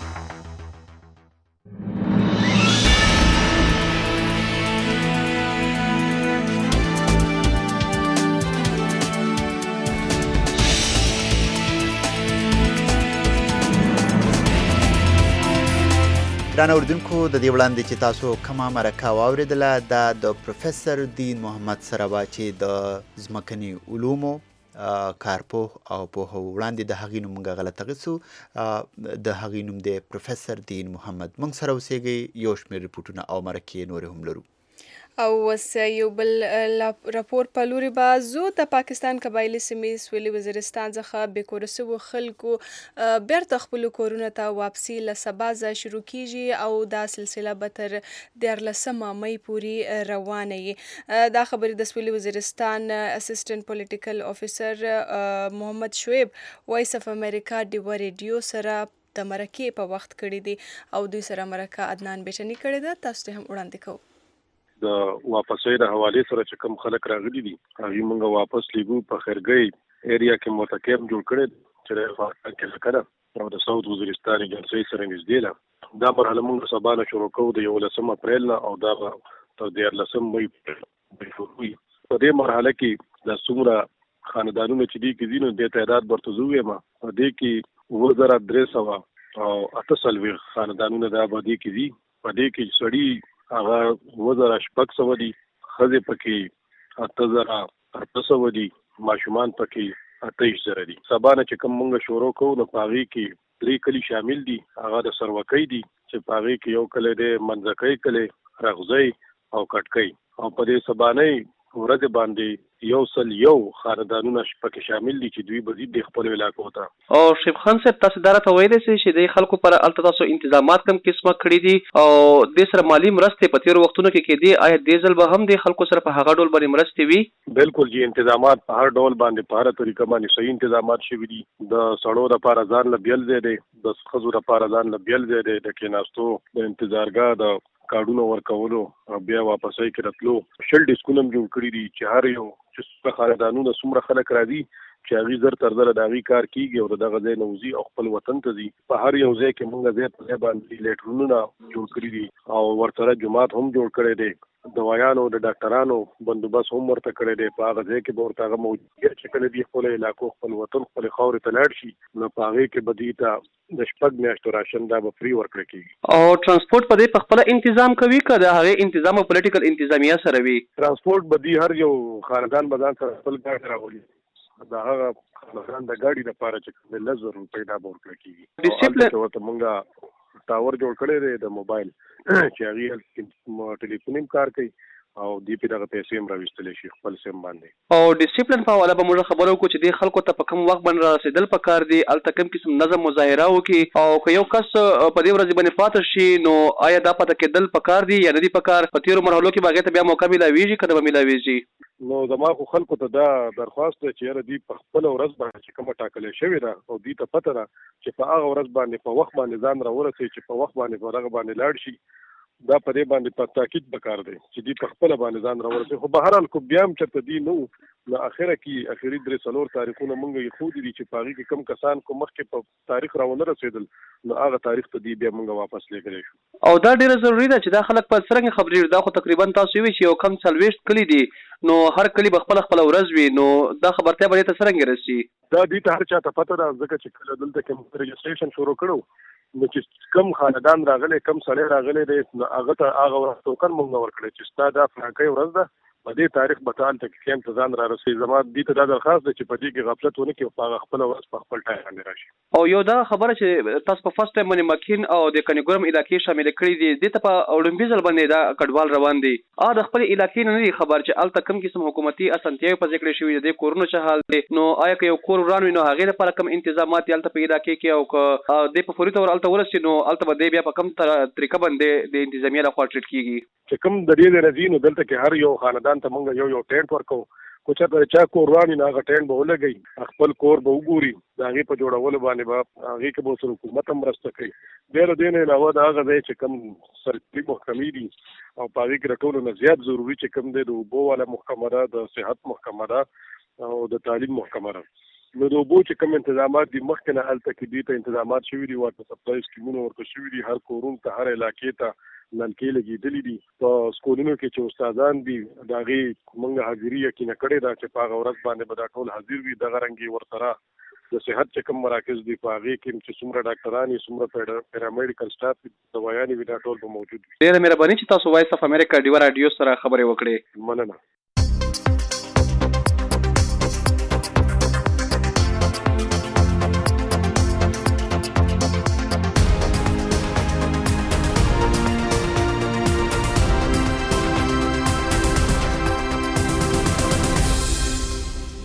درنو اوریدونکو د دې وړاندې چې تاسو کومه مرکه واوریدله دا د پروفیسور دین محمد سره وه چې د ځمکني علومو کارپوه او پوهه وړاندې د هغې نوم موږ غلط اخیستو. د هغې نوم دی پروفیسور دین محمد. موږ سره اوسیږئ. یو شمېر ریپورټونه او مرکې نورې هم لرو. او وس یو بل راپور په لوري بازو د پاکستان قبایلی سیمې سویلي وزیرستان څخه بې کور شوو خلکو بیرته خپلو کورونو ته واپسي له سبا شروع کیږي او دا سلسله به تر 14 مې پورې روانه وي. دا خبرې د سویلي وزیرستان اسسټنټ پولیټیکل افیسر محمد شعیب وایس اف امریکا ډیوا ریډیو سره د مرکې په وخت کړی دی او دوی سره مرکه عدنان بیچنی کړی ده. تاسو ته هم وړاندې کوو. د واپسې د حواله سره چې کوم خلک راغلي دي هغه موږ واپس لیږو په خیرګۍ ایریا کې متکیم جوړ کړي چې فارکان کې لکه او د سعود وزیرستان جلسې سره نږدې ده. دا مرحله موږ سبا نه شروع کوو د 11 اپریل نه او دا تر 14 مې پورې. په دې مرحله کې د څومره خاندانونو چې دي کې دینو د تعداد ورته زوې ما په دې کې 2300 او 88 خاندانونو د آبادی کې دي. په دې کې سړي هغه 2600 دي، خځې پکې 8800 دي، ماشومان پکې 28000 دي. سبا نه چې کوم موږ شروع کوو نو پاغي کې 3 کلی شامل دي. هغه د سروکۍ دي چې پاغي کې یو کلی دی منځکۍ کلی، رغزۍ او کټکۍ. او په دې سبانه ورځ باندې یو سل یو خاندانونه پکې شامل دي چې دوی بزید د خپل علاقو ته. او شیخ خان صاحب تاسو درته وایي چې د خلکو پر التاسو انتظامات کم قسمه کړی دي او د سره مالی مرسته په تیر وختونو کې دي. آیا د ځل به هم د خلکو سره په هغه ډول باندې مرسته وي؟ بالکل جی، انتظامات په هر ډول باندې په هر طریقه باندې صحیح انتظامات شوي دي. د سړو لپاره ځان له بیل ځای دی، د خزو لپاره ځان له بیل ځای دی، د کېناستو د انتظارګاه د کارډونو ورکولو بیا واپسې کې راتلو شل ډیسکونه جوړ کړی دي چې هر یو چې خاندانونو څومره خلک راځي چې هغه زر تر زر داغي کار کیږي او دغه ځای نوځي او خپل وطن ته ځي. په هر یو ځای کې موږ ځای په ځای باندې لیټرونه جوړ کړی دي او ورته جماعت هم جوړ کړی دی. دوايانو د ډاکټرانو بندوبست هم ورته کړی دی. په هغه ځای کې به ورته موجود چې کله دی خپل علاقو خپل وطن خپل خاورې ته لاړ شي نو په هغه کې به دی ته د شپږ میاشتو راشن دا به فری ورکړل کیږي. او ترانسپورت په دې په خپل تنظیم کوي که د هغه تنظیم او پولیټیکل انتظامیه سره وي؟ ترانسپورت به دی هر یو خاندان بدان سره خپل ګاډي راولي. دا هغه خاندان د ګاډي لپاره چې د 1000 روپۍ دا ورکړل کیږي. ډیسپلین ورته مونږه ټاور جوړ کړی دی د موبایل چې هغه ټلیفون کار کوي او دی په دغه پیسې هم راوستل شي خپل سیم باندې. او ډیسپلین په حواله به موږ خبرو کو چې د خلکو ته په کوم وخت باندې رسیدل پکار دي، الته کوم قسم نظم مظاهره وکي او که یو کس په دې ورځ باندې پاتې شي نو آیا دا پته کېدل پکار دي یا نه دي پکار؟ په تیرو مرحلو کې باغې ته بیا موقع ملاويږي کله به ملاويږي؟ نو زما خو خلکو ته دا درخواست دی چې یاره دی په خپل ورځ باندې چې کومه ټاکلې شوې ده او دی ته پته ده چې په هغه ورځ باندې په وخت باندې ځان راورسوي چې په وخت باندې په دغه باندې لاړ شي. دا په دې باندې په تاکید پکار دی چې دی په خپل باندې ځان راورسوي. خو بهر حال کو بیا هم چرته دی نو اخره کې اخري 3 تاریخونه مونږ یې خو دي چې پاغي کې کم کسان کو مخکې په تاریخ راونه رسیدل نو هغه تاریخ ته دی بیا مونږ واپس لګرې شو. او دا ډیره ضروری ده چې دا خلک په څرنګه خبرې دا خو تقریبا تاسو وی چې یو کم 40 کلی دي نو هر کلی به خپل ورځ وي نو دا خبرته به ته څرنګه رسي؟ دا دې ته هر چا ته پته ده ځکه چې کله دلته کې رجسټریشن شروع کړو نو چې کم خاندان راغلي کم سړی راغلي دی نو هغه ته هغه ورځ توکن مونږ ورکړی چې ستا دا فرانکۍ ورځ ده په دې تاریخ به تان ته کې انتظام را رسي. زما دې ته دا درخواست ده چې په دې کې غفلت ونه کړي او خپل ورځ په خپل ټایم باندې راشي. او یو دا خبره چې تاسو په فرست ټایم باندې مکین او د کنیګورم علاقې شامل کړی دي د ته په اولمپي ځل باندې دا کډوال روان دي د خپل علاقې نه خبر چې الته کم قسم حکومتي اسانتیاوي په ذکر شوی د کورونو چې حال دي نو آیا که یو کور وران وي نو هغه لپاره کم انتظامات یالته په علاقې کې او که د په فوري تور الته ورسي نو الته به بیا په کم طریقه باندې د انتظامیه لخوا ټریټ کیږي؟ چې کوم د دې رضی نو دلته کې هر یو خاندان ته مونږ یو ټینټ ورکو. کو چا کور وانی نه هغه ټینټ به ولګي خپل کور به وګوري دا هغه په جوړولو باندې به هغه کې به سره حکومت هم مرسته کوي. ډېر دین علاوه دا هغه ځای چې کوم سرکاري محکمې دي او په هغه کې راټولو نه زیات ضروری چې کوم دی د اوبو والا محکمه ده، د صحت محکمه ده او د تعلیم محکمه ده. نو د اوبو چې کوم انتظامات دي مخکې نه هلته کې دي ته انتظامات شوي دي ورته سپلای سکیمونه ورته شوي دي هر کورون ته هر علاقې ته نلکې لګېدلې دي. په سکولونو کې چې استادان دي د هغې مونږ حاضري یقینه کړې ده چې په هغه ورځ باندې به دا ټول حاضر وي. دغه رنګې ورسره د صحت چې کوم مراکز دي په هغې کې چې څومره ډاکټران وي څومره پیرامیډیکل سټاف دوايانې وي دا ټول به موجود وي. ډېره مهرباني چې تاسو وایس اف امریکا ډیوا راډیو سره خبرې وکړې. مننه.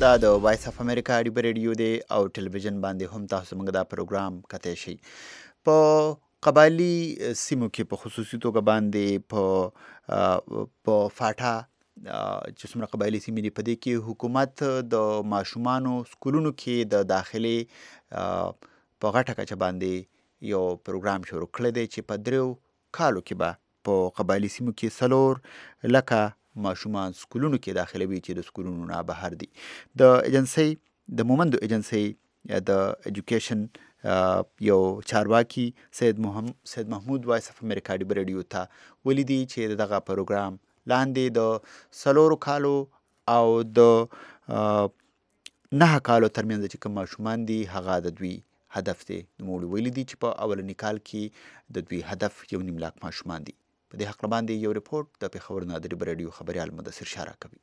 دا د وایس اف امریکا ډیو ریډیو دی او ټلویزیون باندې هم تاسو موږ دا پروګرام کتای شئ. په قبایلی سیمو کې په خصوصي توګه باندې په فاټا چې څومره قبایلی سیمې دي په دې کې حکومت د ماشومانو سکولونو کې د داخلي په غټه کچه باندې یو پروګرام شروع کړی دی چې په 3 کالو کې به په قبایلی سیمو کې 4 لکه ماشومان سکولونو کې داخلوي چې د سکولونو نه بهر دي. د ایجنسی د مومندو ایجنسی د ایجوکیشن یو چارواکي سید محمود وایس اف امریکا ډیو ریډیو ته ولیدي چې دغه پروګرام لاندې د 4 کالو او د 9 کالو ترمنځ چې کوم ماشومان دي هغه د دوی هدف دی. نوموړي ویلي دي چې په اولنی کال کې د دوی هدف 1.5 لاک ماشومان دي. په دې حق باندې یو ریپورت د پېښور نه د ریډیو خبريال مدثر شاه راکوي.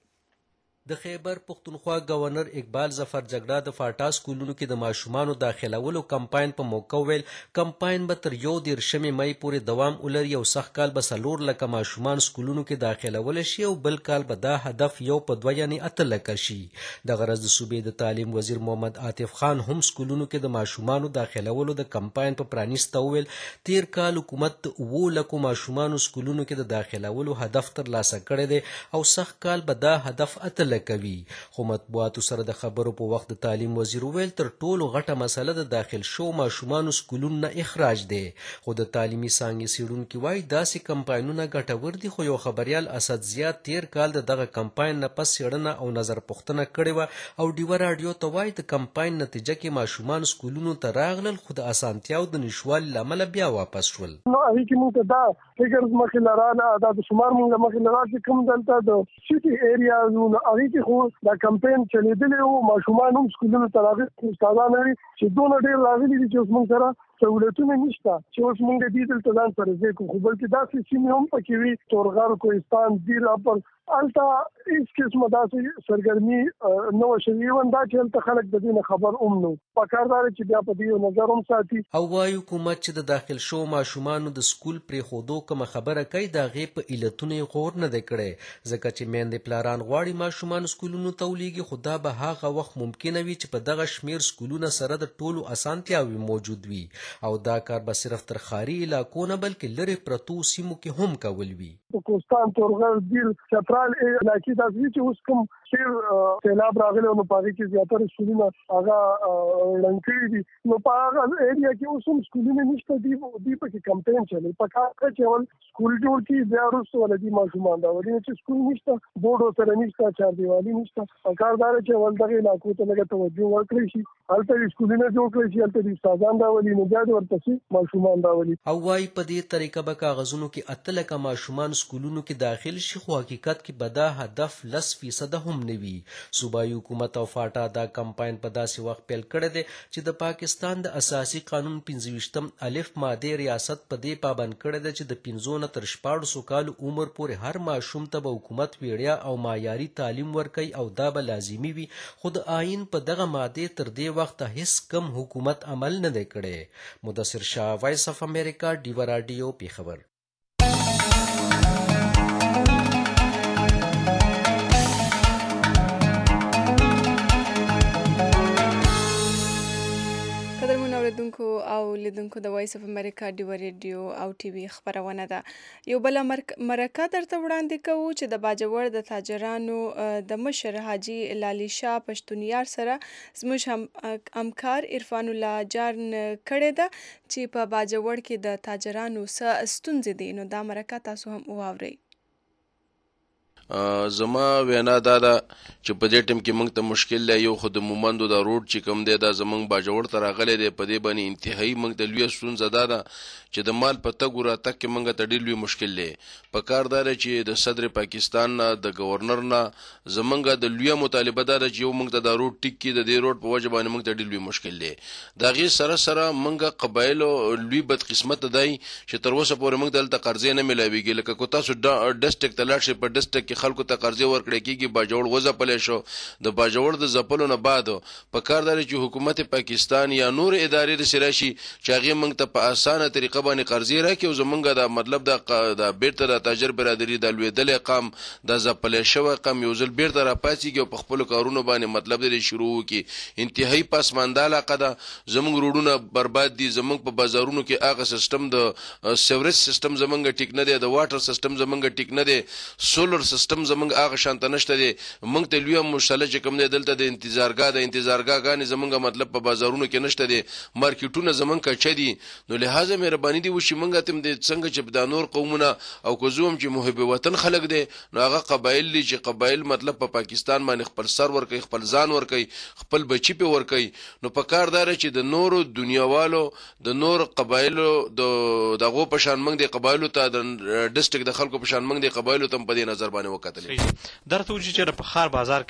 د خیبر پختونخوا گورنر اقبال ظفر جګړه د فاټا سکولونو کې د ماشومانو داخلولو کمپاین په موقع ویل کمپاین به تر 11 مئی پورې دوام ولري او سخت کال به 4 لکه ماشومان سکولونو کې داخلول شي او بل کال به دا هدف 1 په 2 یعنی 8 لکه شي. د غرض د صوبې د تعلیم وزیر محمد عاطف خان هم سکولونو کې د ماشومانو داخلولو د کمپاین په پرانیسته ویل تیر کال حکومت 9 لکه ماشومانو سکولونو کې د داخلولو هدف تر لاسه کړی دی او سخت کال به دا هدف 8 کوي. خو مطبوعاتو سره د خبرو په وخت د تعلیم وزیر ویل تر ټولو غټه مسله د داخل شو ماشومانو سکولونو نه اخراج دی. خو د تعلیمي څانګې څیړونکي وایي داسې کمپاینونه ګټور دي خو یو خبریال اسد زیات تیر کال دغه کمپاین نه پس څیړنه او نظر پوښتنه کړې وه او ډیوه راډیو ته وایي د کمپاین نتیجه کې ماشومان سکولونو ته راغلل خو د اسانتیاو د نشوالي له امله بیا واپس شول. نو هغې کې موږ ته دا فکر مخکې لرانه دا د شمار موږ مخکې لرانه چې کوم دلته د سیټي ایریازونو هغې کې خو دا کمپاین چلیدلی و ماشومان هم سکولونو ته راغلي استادان لري چې دونه ډېر راغلي دي چې اوس موږ سره سہولتونه نشته چې اوس موږ دې دلته ځان سره ځای کوو خو بلکې داسې سیمې هم پکې وي تورغر کوهستان دیر اپر هلته هېڅ قسمه داسې سرګرمي نه وه شوې ایون دا چې هلته خلک د دې نه خبر هم نه وو. پکار دا دی چې بیا په دې یو نظر هم ساتي. او وایي حکومت چې د داخل شو ماشومانو د سکول پرېښودو کومه خبره کوي د هغې په علتونو یې غور نه دی کړی ځکه چې میندې پلاران غواړي ماشومان سکولونو ته ولیږي خو دا به هغه وخت ممکنه وي چې په دغه شمېر سکولونه سره د ټولو اسانتیاوې موجود وي او دا کار به صرف تر ښاري علاقو نه بلکې لرې پرتو سیمو کې هم کول وي. په کوهستان تورغر دیر چترال علاقې داسې چې اوس کوم ډېر سیلاب راغلی او نو په هغې کې زیاتره سکولونه هغه ړنګ کړي دي نو په هغه ایریا کې اوس هم سکولونه نشته دوی پکې کمپاین چلی په کار ښه چې اول سکول جوړ کړي بیا وروسته ولې دي ماشومان راولي چې سکول نشته بورډ ورسره نشته چاردیوالي نشته په کار دا چې اول دغې علاقو ته لږه توجه ورکړی شي هلته دې سکولونه جوړ کړی شي هلته دې استادان راولي نو بیا دې ورپسې ماشومان راولي. او وایي په دې طریقه به کاغذونو کې 8 لکه ماشومان سکولونو کې داخل شي خو حقیقت کې به دا هدف 10% هم نه وي. صوبایي حکومت او فاټا دا کمپاین په داسې وخت پیل کړی دی چې د پاکستان د اساسي قانون 25 الف ماده ریاست په دې پابند کړی دی چې د 15 نه تر 14 کالو عمر پورې هر ماشوم ته به حکومت ویړیا او معیاري تعلیم ورکوي او دا به لازمي وي خو د آئین په دغه ماده تر دې وخته هیڅ کم حکومت عمل نه دی کړی. مدثر شاه وایس اف امریکا ډیوه راډیو پېښور. اوریدونکو او لیدونکو د وایس اف امریکا ډیوه ریډیو او ټي وي خبرونه ده. یو بل مرکه درته وړاندې کوو چې د باجوړ د تاجرانو د مشر حاجي لالی شاه پښتونیار سره زموږ همکار عرفان الله جان کړې ده چې په باجوړ کې د تاجرانو څه ستونزې دي نو دا مرکه تاسو هم واورئ. زما وینا دا ده چې په دې ټیم کې موږ ته مشکل دی یو خو د مومندو دا روډ چې کوم دی دا زموږ باجوړ ته راغلی دی په دې باندې انتهایي موږ ته لویه ستونزه دا ده چې د مال په تګ راتګ کې موږ ته ډېر لوی مشکل دی. په کار دا دی چې د صدر پاکستان نه د ګورنر نه زموږ د لویه مطالبه دا ده چې یو موږ ته دا روډ ټیک کړي د دې روډ په وجه باندې موږ ته ډېر لوی مشکل دی. د هغې سره سره موږ قبایلو لوی بدقسمته دی چې تر اوسه پورې موږ ته هلته قرضې نه میلاویږي. لکه که تاسو ډسټرکټ ته لاړ شئ په ډسټرکټ کې باندې خلکو ته قرضې ورکړې کیږي باجوړ وځپلې شو د باجوړ د ځپلو نه بعد په کار دی چې حکومت پاکستان یا نور ادارې د سراشي چې هغه موږ ته په اسانه طریقه باندې قرضې راکړي او زمونږ دا مطلب د بیرته د تاجر برادری د لویدل قام د ځپلې شو قام یو ځل بیرته راپاتېږي او په خپل کارونو باندې مطلب د شروع کی انتهایی پسمانداله قدا زمونږ روډونه برباد دي زمونږ په بازارونو کې هغه سیستم د سیوریج سیستم زمونږ ټیک نه دی د واټر سیستم زمونږ ټیک نه دی سولر سیستم زمونږ هغه شانت نشته دی موږ ته لوی مشکل چې کوم دی دلته د انتظارګاهګانې زمونږ مطلب په بازارونو کې نشته دی مارکیټونه زمونږ کچې دي نو لہذا مهرباني دی وشي موږ ته د څنګه چې د نور قومونه او کوزوم چې محب وطن خلک دي نو هغه قبایل دي چې قبایل مطلب په پاکستان باندې خپل سر ور کوي خپل ځان ور کوي خپل بچی په ور کوي نو په کار دار چې د نورو دنیاوالو د نور قبایلو دغه په شان موږ د قبایلو ته د ډیسټریکټ د خلکو په شان موږ د قبایلو ته په دې نظر باندې وکتل درته وجه چې په خار بازار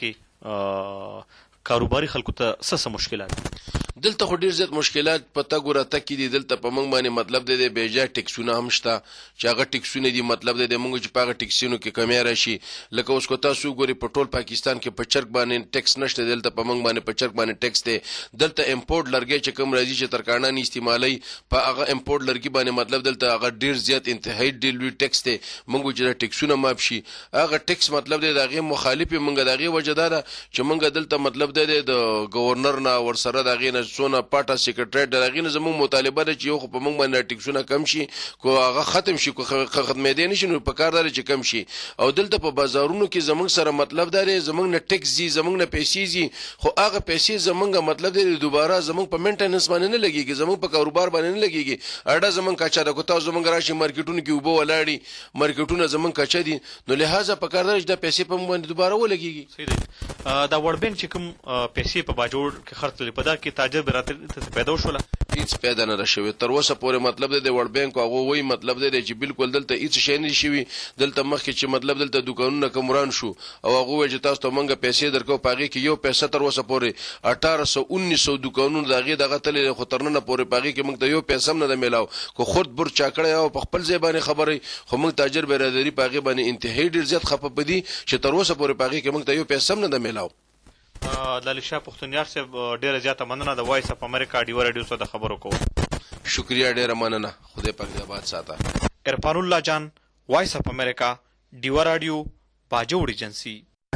کې کاروباري خلکو ته څه مشکلات دلته خو ډیر زیات مشکلات پته ګوره تکې دي دلته په موږ باندې مطلب دی د بیجا ټیکسونه هم شته چې هغه ټیکسونه دي مطلب دی د موږ چې په هغه ټیکسونو کې کمی راشي لکه اوس کو تاسو ګوري په ټول پاکستان کې په چرګ باندې ټیکس نشته دلته په موږ باندې په چرګ باندې ټیکس دی دلته امپورټ لرګي چې کوم راځي چې ترکاڼان استعمالي په هغه امپورټ لرګي باندې مطلب دلته هغه ډیر زیات انتهایی ډیر لوی ټیکس دی موږ چې ټیکسونه ماپ شي هغه ټیکس مطلب دی دغه مخالف موږ دغه وجدار چې موږ دلته مطلب دی د گورنر نه ورسره دغه نه سونه پاټه سیکریټریټ دغه نه زموږ مطالبه ده چې یو په موږ باندې ټیکسونه کم شي کو هغه ختم شي کو ختمې دي نشي نو په کار دار چې کم شي او دلته په بازارونو کې زموږ سره مطلب دی زموږ نه ټیکس زی زموږ نه پیسې زی خو هغه پیسې زموږ مطلب دی دوباره زموږ په مینټیننس باندې نه لګيږي زموږ په کاروبار باندې نه لګيږي اړه زموږ کچا د کوتا زموږ راشي مارکیټونو کې وبو ولاړی مارکیټونه زموږ کچا دي نو لہذا په کار دار چې د پیسې په باندې دوباره ولګيږي دا ورډ بانک چې کوم پیسې په باجوړ کې خرڅ لري په دا کې تاجر براتر پیدا وشوله هیڅ پیدا نه شوی تر اوسه پورې مطلب دی د ورډ بانک هغه وایي مطلب دی چې بالکل دلته هیڅ شی نه شوی دلته مخکې چې مطلب دلته دکانونه کومران شو او هغه وایي چې تاسو ته مونږه پیسې درکو پاغي کې یو پیسې تر اوسه پورې 1800 دکانونه دغه تلې خو ترنه پورې پاغي کې مونږ ته یو پیسې هم نه ملاو خو خود بر چاکړی او په خپل ځای باندې خبرې خو مونږ تاجر برادری پاغي باندې انتهایی ډیر زیات خپه پدي چې تر اوسه پورې پاغي کې مونږ ته یو پیسې هم نه ملاو لالی شاه پښتونیار صاحب ډیره زیاته مننه د وایس اف امریکا ډیو رادیو سره د خبرو کوم شکریا ډیره مننه خدای پاک دې آباد ساته عرفان الله جان وایس اف امریکا ډیو رادیو باجوړ ایجنسی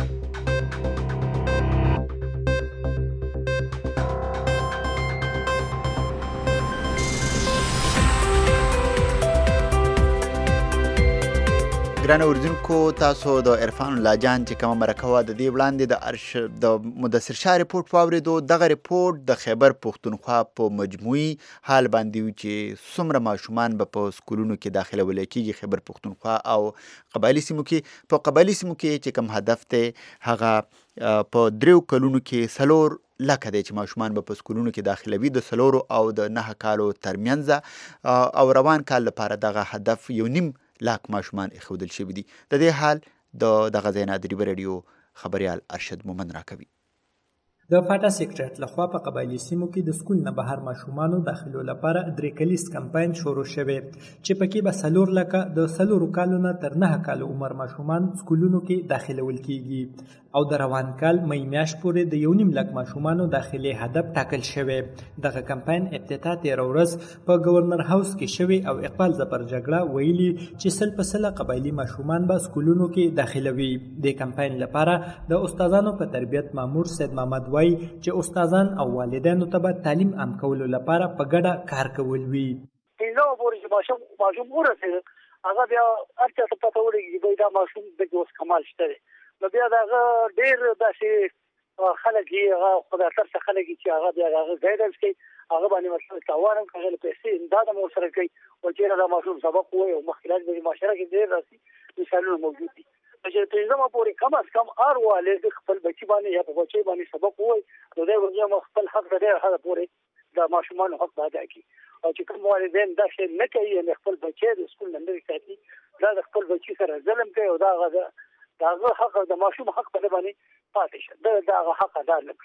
ګران اوریدونکو تاسو د عرفان الله جان چې کومه مرکه د دې وړاندې د مدثر شاه ریپورت واوریدو دغه ریپورت د خیبر پښتونخوا په مجموعي حال باندې چې څومره ماشومان به په سکولونو کې داخله ولې کېږي خیبر پښتونخوا او قبایلی سیمو کې په قبایلی سیمو کې چې کوم هدف ته هغه په 3 کلونو کې سلور لکه دی چې ماشومان به په سکولونو کې داخلوي د سلورو او د 9 کالو ترمنځ او روان کال لپاره دغه هدف 1.5 لاک ماشومان اخودل شوي دي د دې حال دغه ځای نه د ریبر رادیو خبريال ارشد مومن راکوي د فاټا سیکریټریټ لخوا په قبایلی سیمو کې د سکول نه بهر ماشومانو داخلو لپاره 3 کلیز کمپاین شروع شوی چې پکې به سلور لکه د سلورو کالو نه تر 9 کالو عمر ماشومان سکولونو کې داخلول کیږي او د روان کال مې میاشت پورې د 1.5 لک ماشومانو داخلي هدف ټاکل شوی دغه کمپاین افتتاح تیر ورځ په گورنر هاوس کې شوی او اقبال زپر جګړه ویلي چې سل په سل قبایلی ماشومان به سکولونو کې داخلوي د کمپاین لپاره د استادانو په تربیت مامور سید محمد وای چې استادان او والدینو ته به تعلیم عام کولو لپاره په ګډه کار کول وی نو پورې ماشوم ورسېد هغه بیا اته ته پته ولګي چې دا ماشوم د اوس کمال شته نو بیا دا ډېر داسې خلک یې هغه خدای تر څخه خلک چې هغه بیا هغه ګایډنس کوي هغه باندې مثلا تاوان کوي پیسې امداد مو سره کوي او چې دا ماشوم سبق وایي او مخکې د معاشره کې ډېر راسي مثالونه موجود دي چې تنظیم پورې کم از کم ار والد خپل بچی باندې یا په بچی باندې سبق وایي نو دا ورته خپل حق دی هغه پورې د ماشومان حق ادا کوي او چې کوم والدین دا شی نه کوي نه خپل بچی د سکول نه لري ساتي دا د خپل بچی سره ظلم کوي او دا حق د ماشوم حق په باندې پاتې شه دا حق ادا نه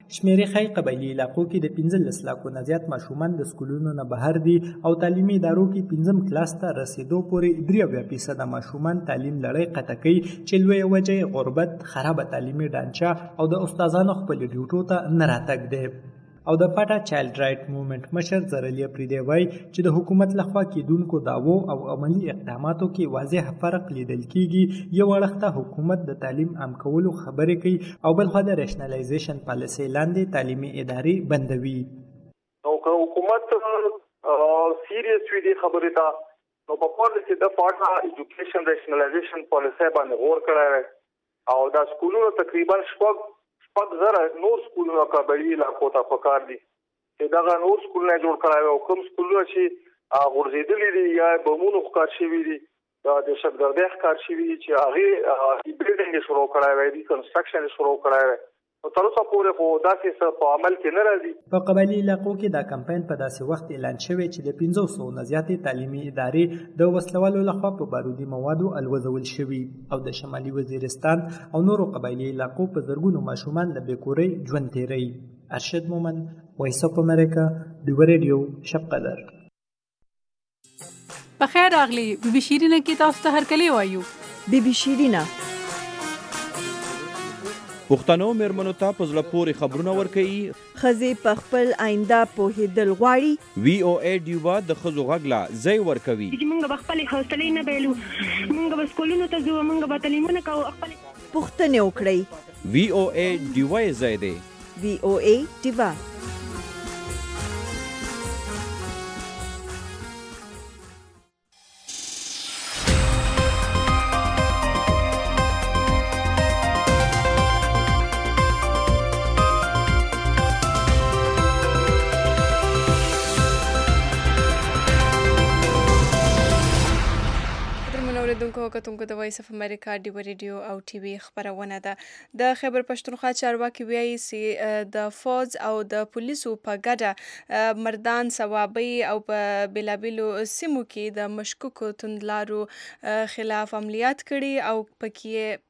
شمیرې ښایي قبایلي علاقو کې د 15 لاکو نه زیات ماشومان د سکولونو نه بهر دي او تعلیمي ادارو کې 5م کلاس ته رسیدو پورې 83% ماشومان تعلیم لړۍ قطع کوي چې لویه وجه یې غربت، خرابه تعلیمي ډانچه او د استادانو خپل ډیوټو ته نه راتګ دی. او د پټا چایلډ رائټ موومېنټ مشر زرلیه پریدی وایي چې د حکومت لخوا کېدونکو دعوو او عملی اقداماتو کې واضح فرق لیدل کیږي. یو اړخته حکومت د تعلیم عام کولو خبرې کوي او بل خوا د ریشنلایزیشن پالیسۍ لاندې تعلیمي ادارې بندوي. نو که حکومت سیریس وي دې خبرې ته نو په کور کې د پټا ایجوکیشن ریشنلایزیشن پالیسۍ باندې غور کړی او دا سکولونو تقریبا شپږ زره نور سکولونه قبایلي علاقو ته پکار دي چې دغه نور سکولونه جوړ کړای او کوم سکولونه چې غورځېدلي دي یا بمونو ښکار شوي دي د دهشتګردۍ ښکار شوي دي چې هغې بلډینګ یې شروع کړی وی دي کنسټرکشن یې شروع کړی وی نو تر اوسه پورې خو داسې څه په عمل کې نه راځي. په قبایلي علاقو کې دا کمپاین په داسې وخت اعلان شوی چې د 500 نه زیاتې تعلیمي ادارې د وسلوالو لخوا په بارودي موادو الوځول شوي او د شمالي وزیرستان او نورو قبایلي علاقو په زرګونو ماشومان له بېکورۍ ژوند تیروي. ارشد مومن، وایس اف امریکا، ډیوه ریډیو، شب قدر. بخیر راغلی بی بی شیرینه کې تاسو ته هرکلی وایو. بی بی شیرینه پښتنو میرمنو ته په زړه پورې خبرونه ورکوي. ښځې په خپل آینده پوهېدل غواړي. وی او ای ډیوه د ښځو غږ له ځای ورکوي. موږ به خپلې حوصلې نه بایلو، موږ به سکولونو ته ځو، موږ به تعلیمونه کوو، پوښتنې وکړئ. وی او ای ډیوه یې ځای دی. وی او ای ډیوه. اوریدونکو او کتونکو د وایس اف امریکا ډیوه ریډیو او ټي وي خبرونه ده. د خیبر پښتونخوا چارواکي وایي چې د فوج او د پولیسو په ګډه مردان، صوابۍ او په بېلابېلو سیمو کې د مشکوکو توندلارو خلاف عملیات کړي او پکې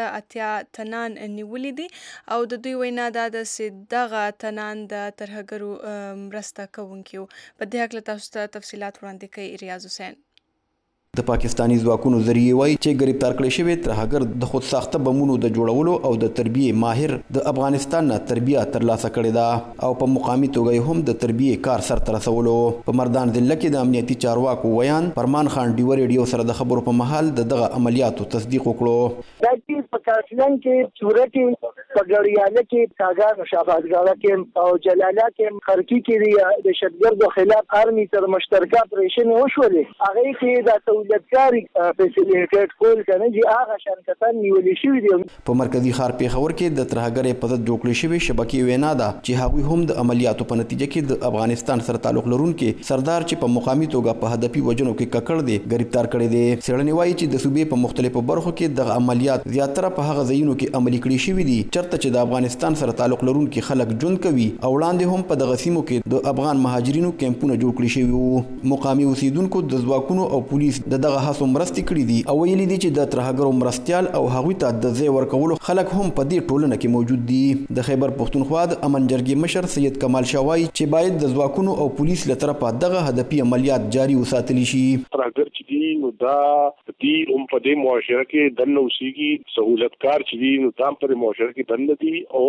15 تنان نیولي دي او د دوی وینا دا ده چې دغه تنان د ترهګرو مرسته کوونکي وو. په دې هکله تاسو ته تفصیلات وړاندې کوي ریاض حسین. د پاکستانی ځواکونو ذریعہ وایي چې گرفتار کړی شوی ترهګر د خود ساخته بمونو د جوړولو او د تربیه ماهر د افغانستان نه تربیه ترلاسه کړې ده او په مقامي توګه هم د تربیه کار سرته رسولو. په مردان ضلع کې د امنیتي چارواکو ویان فرمان خان ډیوه ریډیو سره د خبرو په محل دغه عملیاتو تصدیق وکړو. دا چې په کاشلن کې صورت په ګړیاله کې کاغذ شفاعتګاله کې او جلاله کې خرکی کې د شتګردو خلاف آرمي تر مشترکه اپریشن وشولې. هغه کې د دولتکاري فیسیلیټیټ کول کنه چې هغه شرکتان نیولې شوې دي. په مرکزی ښار پیښور کې د ترهګرۍ په ضد جوړ شوی شبکې وینا ده چې هغوی هم د عملیاتو په نتیجه کې د افغانستان سره تعلق لرونکي سردار چې په مقامي توګه په هدفي وجنو کې ککړ دي گرفتار کړي دي. څېړنې وایي چې د صوبې په مختلفو برخو کې د عملیات زیاتره په هغه ځایونو کې عملي کړي شوي دي چرته چې د افغانستان سره تعلق لرونکي خلک ژوند کوي او وړاندې هم په دغه سیمو کې د افغان مهاجرینو کیمپونه جوړ کړي شوي وو. مقامي اوسیدونکو د ځواکونو او پولیس دغه هڅو مرستې کړې دي او ویلي دي چې د ترهګرو مرستیال او هغوی ته د ځای ورکولو خلک هم په دې ټولنه کې موجود دي. د خیبر پښتونخوا د امن جرګې مشر سید کمال شاوای چې باید د ځواکونو او پولیس له طرفه دغه هدفي عملیات جاري وساتل شي. ترهګر چې دي نو دا دې هم په دې معاشره کې دنه اوسېږي، سہولتکار چې دي نو دا په معاشره کې دنه دي او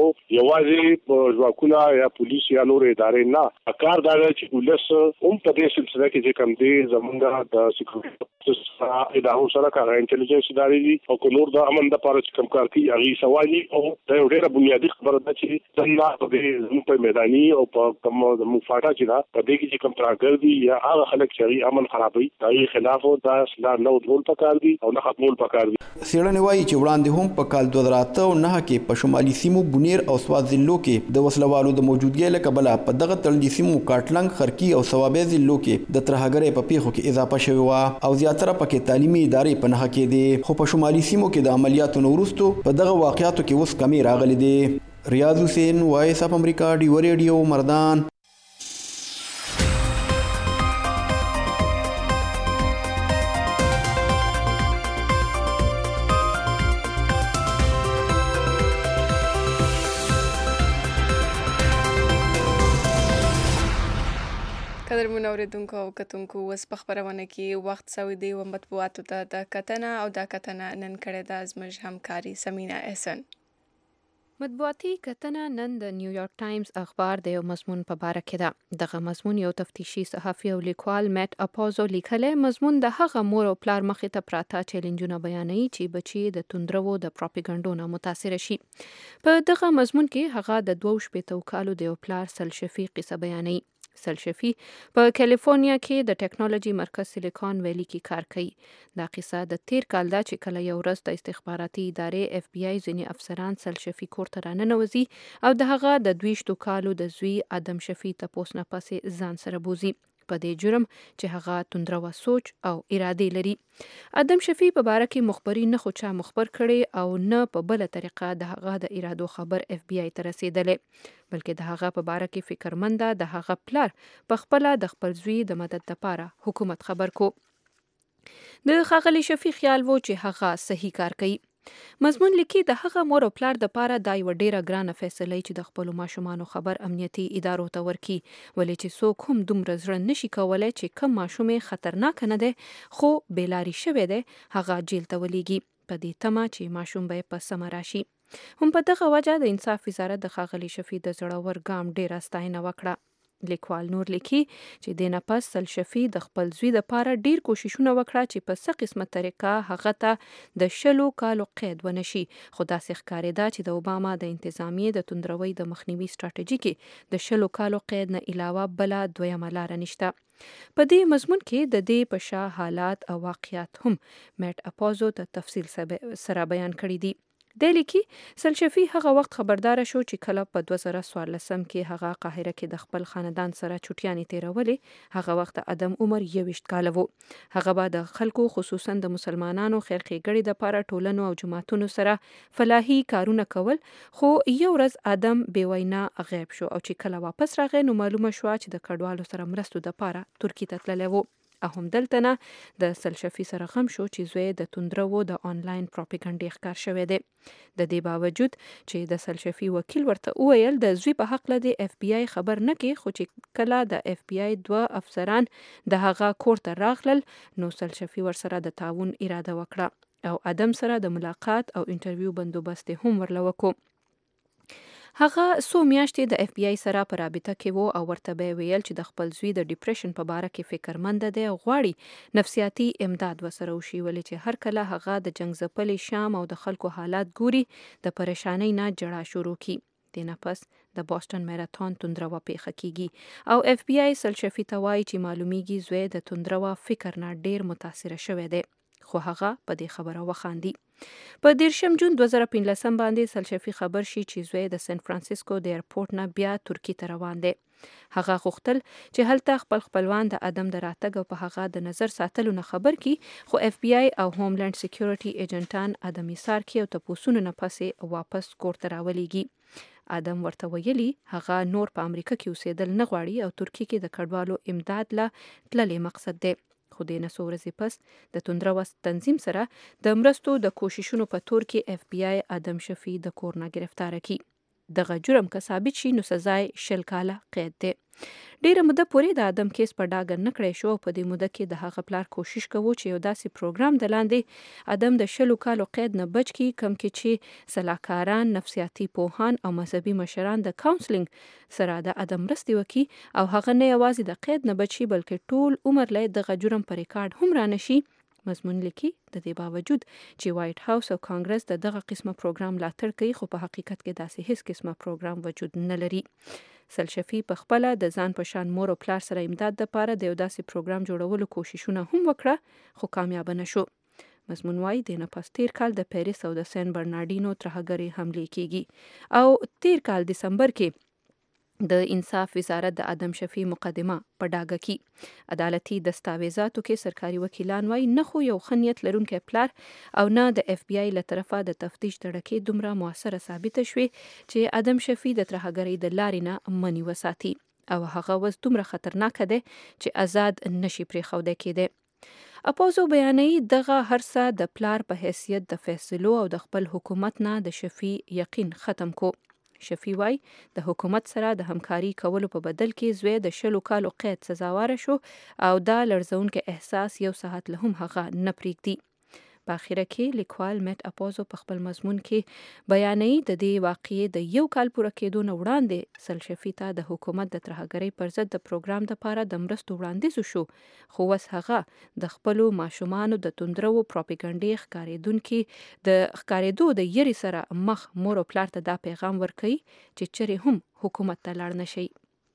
یوازې ځواکونه یا پولیس یا نور ادارې نه کار دا چې پولیس هم په دې سلسله کې چې کوم دي زمونږ د سکیورټي ادارو سره کار انټيليجنس ادارې دي او نور د امن د لپاره چې کوم کار کوي هغه سوالي او دا یو ډېر بنیادی خبره ده چې څنګه په دې په میداني او په کوم د مفاده چې دا په دې کې چې کوم ترهګر دي یا هغه خلک چې امن خرابوي دغه خلاف دا اصلاح نه ټول پکار دي او نه ختمول پکار دي. څېړنې وایي چې وړاندې هم په کال 2009 کې په شمالي سیمو بونیر او سوات ضلعو کې د وسلوالو د موجودګۍ له کبله په دغه تړلي سیمو کاټلنګ، خرکی او صوابۍ ضلعو کې د ترهګرۍ په پیښو کې اضافه شوې وه او زیاتره پکې تعلیمي ادارې په نښه کې دي. خو په شمالي سیمو کې د عملیاتو نه وروسته په دغه واقعاتو کې اوس کمی راغلي دي. ریاض حسین، وایس اف امریکا، ډیوه ریډیو، مردان. اوریدونکو او کتونکو اوس په خپرونه کې وخت سعودي او مطبوعاتو ته د کتنه او د کتنه نن کړې ده زموږ همکاري سمینا احسن. مطبوعاتي کتنه نن د نیویارک ټایمز اخبار د یو مضمون په باره کې ده. دغه مضمون یو تفتیشي صحافي او لیکوال میټ اپازو لیکلی. مضمون د هغه مور او پلار مخې ته پراته چیلنجونه بیانوي چې بچي د توندرو د پروپاګاندا نه متاثر شي. په دغه مضمون کې هغه د 22 کالو د یو پلار سلشفي قصه بیانوي. سلشفي په کالیفورنیا کې د ټیکنالوژي مرکز سیلیکون ویلی کې کار کوي. دا قصه د تیر کال دا چې کله یو ورځ د استخباراتي ادارې اف بی آی ځینې افسران سلشفي کور ته راننوځي او د هغه د 22 کالو د زوی ادم شفي تپوس نه پسې ځان سره بوزي په دې جرم چې هغه توندرو سوچ او اراده لري. ادم شفي په باره کې مخبري نه خو چا مخبر کړي او نه په بل طریقه د هغه د ارادو خبر اف بی آی ته رسیدلې، بلکې د هغه په باره کې فکرمنده د هغه پلار په خپل د خپل زوی د مدد لپاره حکومت خبر کو. د ښاغلي شفي خیال وو چې هغه صحیح کار کوي. مضمون لیکي د هغه مور او پلار د پاره دا یو ډیره ګرانه فیصله چې د خپل ماشومانو خبر امنیتي ادارو ته ورکي، ولې چې څوک هم دومره زړه نشي کولای چې کم ماشوم خطرناک نه دی خو بیلاری شوی دی هغه جیل ته ولېږي په دې تمه چې ماشوم به په سمه راشي. هم په دغه وجه د انصاف وزارت د ښاغلي شفي د زړور ګام ډیره ستاینه وکړه. لیکوال نور لیکي چې د نپس سلشفي د خپل زوی د پاره ډیر کوششونه وکړه چې په څه قسمه طریقه هغه ته د 10 کالو قید ونشي، خو داسې ښکارېده چې د اوباما د انتظامیې د توندروي د مخنیوي ستراتیژي کې د 10 کالو قید نه علاوه بل دویمه لار نشته. په دې مضمون کې د دې په شا حالات او واقعیات هم میټ اپازو ته تفصیل سره بیان کړی دي. د لیکي سلشفي هغه وخت خبردار شو چې کله په 2014 کې هغه قاهره کې د خپل خاندان سره چټیانې تیرولې. هغه وخت ادم عمر 21 کاله وو. هغه به د خلکو خصوصا د مسلمانانو خیر ښېګړې د پاره ټولنو او جماعتونو سره فلاحي کارونه کول، خو یو ورځ ادم بې وینا غیب شو او چې کله واپس راغی نو معلومه شو چې د کډوالو سره مرستو د پاره ترکی ته تللی وو. هم دلته نه د سلشفي سره غم شو چې زوی د توندرو د آنلاین پروپاګاندا ښکار شوی دی. د دې باوجود چې د سلشفي وکیل ورته وویل د زوی په حق له اف بی آی خبر نه کوي، خو چې کله د اف بی آی 2 افسران د هغه کور ته راغلل نو سلشفي ورسره د تعاون اراده وکړه او ادم سره د ملاقات او انټرویو بندوبست هم ورلوکو. هغه سو میاشتې د اف بی آی سره په رابطه کې وو او ورته به ویل چې د خپل زوی د ډیپریشن په باره کې فکرمند دی او غواړي نفسیاتي امداد وسره وشي، ولې چې هر کله هغه د جنگ ځپلې شام او د خلکو حالات ګوري د پریشانۍ نه جړه شروع کی. د نفس د بوسټن میراتون توندروا پیښه کیږي او اف بی آی سلشفي ته وایي چې معلومیږي زوی د توندروا فکر نه ډیر متاثر شوی دی، خو هغه په دې خبره وخاندي. په 10 جون 2015 باندې سلشفي خبر شي چې زوی د سان فرانسیسکو د ایرپورټ نه بیا ترکی ته روان دی. هغه غوښتل چې هلته خپل خپلوان د ادم د راتګ او په هغه د نظر ساتلو نه خبر کی، خو اف بی آی او هوملند سکیورټي ایجنټان ادم ایثار کی او تاسو نه پسې واپس کور ته راولېږي. ادم ورته ویلي هغه نور په امریکا کې اوسېدل نه غواړي او ترکی کې د کډوالو امداد لا تللې مقصد دی. خو د نسو ورځې پس د توندرو تنظیم سره د مرستو د کوششونو په تور کې اف بی آی ادم شفي د کور نه گرفتار کی. دغه جرم که ثابت شي نو سزا 10 کاله قید دی. ډیره موده پورې د ادم کیس په ډاګه نه کړی شو. په دې موده کې د هغه پلار کوشش کوي چې یو داسې پروګرام د لاندې ادم د 10 کالو قید نه بچ کی، کم کې چې صلاحکاران، نفسیاتي پوهان او مذهبي مشران د کاونسلینګ سره د ادم مرستې وکي او هغه نه یوازې د قید نه بچي بلکې ټول عمر لای دغه جرم پر ریکارډ هم را نشي. مضمون لیکي د دې باوجود چې وایټ هاوس او کانګرس دغه قسمه پروګرام ملاتړ کوي، خو په حقیقت کې داسې هیڅ قسمه پروګرام وجود نه لري. سلشفي په خپل د ځان په شان مور او پلار سره امداد لپاره د یو داسې پروګرام جوړولو کوششونه هم وکړه، خو کامیاب نه شو. مضمون وايي د نپاس تیر کال د پیریس او د سین برناردینو ترهګرۍ حملې کیږي او تیر کال دسمبر کې د انصاف وزارت د ادم شفي مقدمه په ډاګه کې عدالتي دستاویزاتو کې سرکاري وکیلان وایي نه خو یو خنیت لرونکي پلار او نه د اف بی آی له طرفه د تفتیش تړکې دومره موثره ثابته شوې چې ادم شفي د ترهګرۍ د لارې نه منی وساتي او هغه وس دومره خطرناک دی چې آزاد نشي پرېښودل کېدی. اپوزو بیانوي دغه هرڅه د پلار په حیثیت د فیصلو او د خپل حکومت نه د شفي یقین ختم کو. شفیع وایي د حکومت سره د همکاري کولو په بدل کې زوی د 20 کالو قید سزاوار شو او دا لړزونکي احساس یو ساعت له هم هغه نه پرېږدي. په اخره کې لیکوال میټ اپوزو په خپل مضمون کې بیانوي د دې واقعې د 1 کال پوره کېدو نه وړاندې سل شفیع ته د حکومت د ترهګرۍ پر ضد د پروګرام لپاره د مرستو وړاندیز شو، خو اوس هغه د خپلو ماشومانو د توندرو پروپاګانډې ښکارېدو د یرې سره مخ مور او پلار ته دا پیغام ورکوي چې چیرې هم حکومت ته لاړ نشي.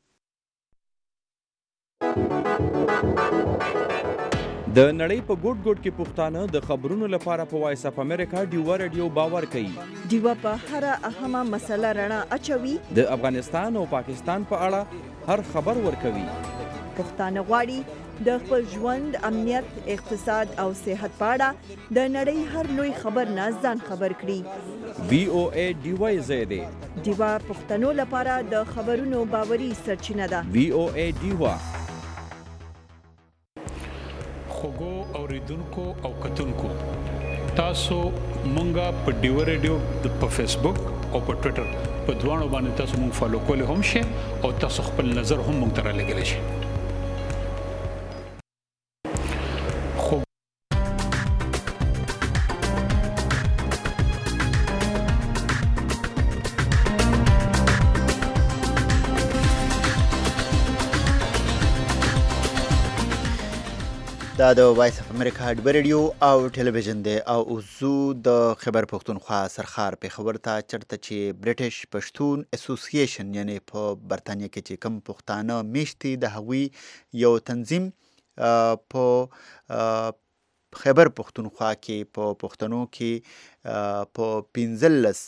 د نړۍ په ګوټ ګوټ کې پښتانه د خبرونو لپاره په وایس اپ امریکا ډیوا رادیو باور کوي. ډیوا په هر اهمه مسله رڼا اچوي. د افغانستان او پاکستان په اړه هر خبر ورکوي. پښتانه غواړي د خپل ژوند، امنیت، اقتصاد او صحت په اړه د نړۍ هر لوی خبر نه ځان خبر کړي. VOA ډیوا زیاده. ډیوا پښتنو لپاره د خبرونو باوري سرچینه ده. VOA ډیوا. خوګو اوریدونکو او کتونکو تاسو مونږه په ډیو ریډیو په فیسبوک او په ټوئیټر په دوانو باندې تاسو مونږ فالو کولی هم شئ او تاسو خپل نظر هم مونږ ته رالیږلی شئ. دا د وایس اف امریکا ډیوا رادیو او ټلویزیون دی او زو د خبر پښتونخوا سرخار په خبر ته چرته چې برټش پښتون اسوسییشن یعنی په برتانیا کې چې کم پښتانه میشتي د هغوی یو تنظیم په خبر پښتونخوا کې په پښتنو کې په 15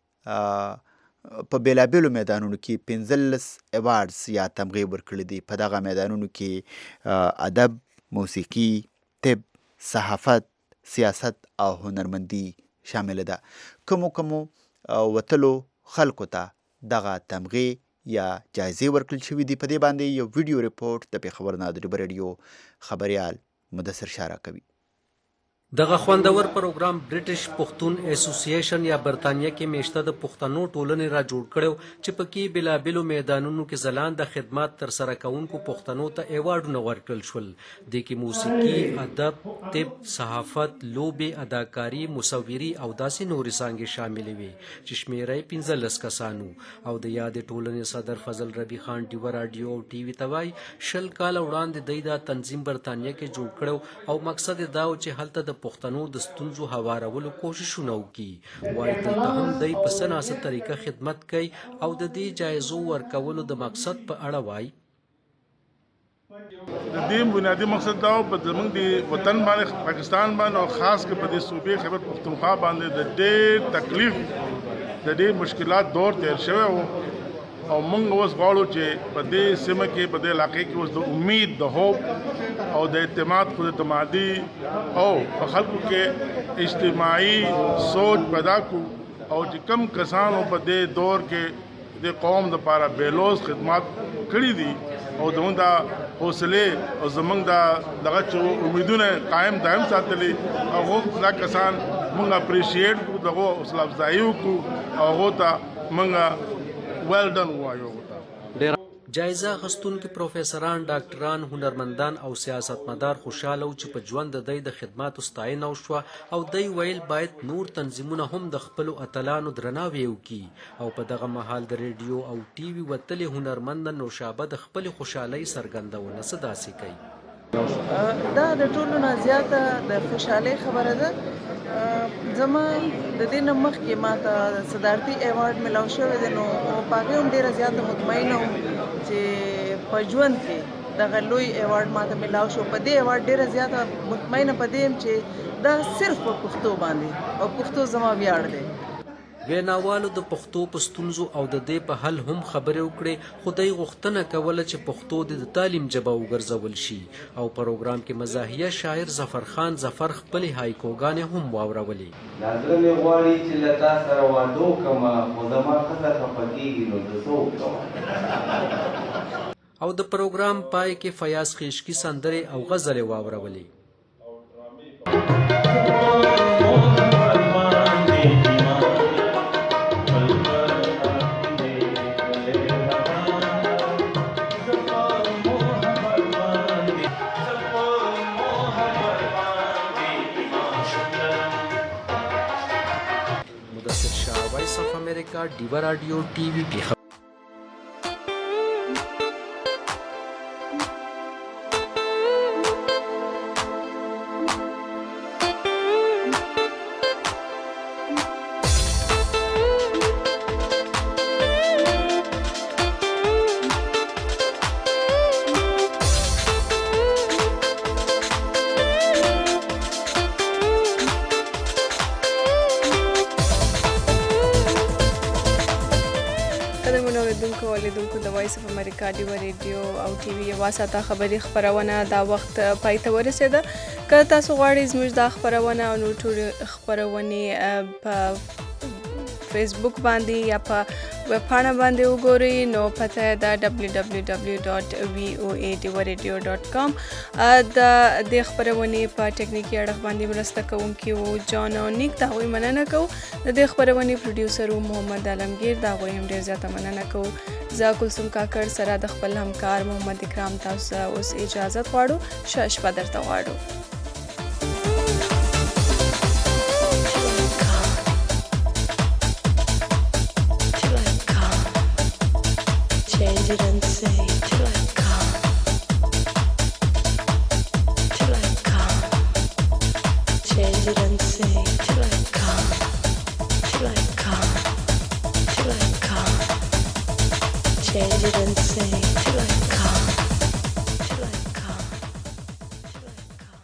په بیلابیلو میدانونو کې 15 ایوارډز یا تمغې ورکړي دي. په دغه میدانونو کې ادب، موسیقي، طب، صحافت، سیاست او هنرمندي شامل ده. کومو وتلو خلکو ته دغه تمغې یا جایزې ورکړل شوي دي. په دې باندې یو ویډیو ریپورت د پېښور نه د ډیوا رادیو خبریال مدثر شاه راکوي. دغه خوندور پروګرام برټش پښتون اسوسییشن یا برتانیا کې میشته د پښتنو ټولنې را جوړ کړو چې پکې بلابلو میدانونو کې ځلانده خدمات تر سره کوونکو پښتنو ته ایوارډونه ورکړل شول. د کې موسیقي، ادب، طب، صحافت، لوبې، اداکاری، مصوري او داسې نورې څانګې شاملې وي چې شمیره یې 15 کسانو. او د یادې ټولنې صدر فضل ربی خان ډیوا رادیو او ټي وي ته وایي 20 کاله وړاندې دی دا تنظیم برتانیا کې جوړ کړو او مقصد دا و چې هلته د پښتنو د ستونزو هوارولو کوششونه وکړي. وایي دلته هم دی په څه ناسه طریقه خدمت کوي او د دې جایزو ورکولو د مقصد په اړه وایي د دې بنیادی مقصد دا و په زموږ د وطن باندې پاکستان باندې او خاص کر په دې صوبې خیبر پښتونخوا باندې د ډېر تکلیف د ډېر مشکلات دور تیر شوی و او موږ اوس غواړو چې په دې سیمه کې په دې علاقې کې اوس د امید، د هوپ او د اعتماد خود اعتمادي او په خلکو کې اجتماعي سوچ پیدا کو او چې کم کسانو په دې دور کې د قوم لپاره بیلوز خدمات کړي دي او زموږ د حوصله او زموږ د دغه چې امیدونه قائم دائم ساتلي هغه دا کسان موږ اپریشیټ کوو، دغه حوصله افزایي وکړو او هغه ته موږ ویل ډن وایو. جایزه اخیستونکي پروفیسران، ډاکټران، هنرمندان او سیاستمدار خوشاله و چې په ژوند د دی د خدماتو ستاینه وشوه او دی ویل باید نور تنظیمونه هم د خپلو اتلانو درناوی وکړي. او په دغه مهال د ریډیو او ټي وي وتلې هنرمنده نوشابه د خپلې خوشحالۍ څرګندونه څه داسې کوي. دا د ټولو نه زیاته د خوشحالۍ خبره ده. زما د دې نه مخکې ماته صدارتي ایوارډ ملاو شوی دی نو په هغې هم ډېره زیاته مطمئنه وم چې په ژوند کې دغه لوی ایوارډ ماته ملاو شو. په دې ایوارډ ډېره زیاته مطمئنه په دې یم چې دا صرف په پښتو باندې او پښتو زما ویاړ دی. ویناوالو د پښتو په ستونزو او د دې په حل هم خبرې وکړې، خو دی غوښتنه کوله چې پښتو د تعلیم ژبه وګرځول شي. او پروګرام کې مزاحیه شاعر ظفر خان ظفر خپلې هایکوګانې هم واورولې. دا زړه مې غواړي چې له تا سره واده وکړم خو زما ښځه خفه کېږي نو زه څه وکړم. او د پروګرام پای کې فیاض خیشکي سندرې او غزلې واورولې. امریکا ډیوا رادیو ټي وي پیښور. اوریدونکو د وایس اف امریکا ډیوا ریډیو او ټي وي یوه ساعته خبري خبرونه دا وخت پای ته ورسېده. که تاسو غواړئ زموږ دا خبرونه او نور ټول خبرونې په فیسبوک باندې یا په ویب پاڼه باندې وګورئ نو پته یې ده www.voadiwaradio.com. د دې خبرونې په ټکنیکي اړخ باندې مرسته کوونکي وو جان او نیک، د هغوی مننه کوو. د دې خبرونې پروډیوسر وو محمد عالمگیر، د هغوی هم ډېر زیاته مننه کوو. زه کلثوم کاکړ سره د خپل همکار محمد اکرام تاسو اوس اجازت غواړو. ښه شپه درته غواړو. Change it and say till I come, till I come. Change it and say till I come, till I come, till I come. Change it and say till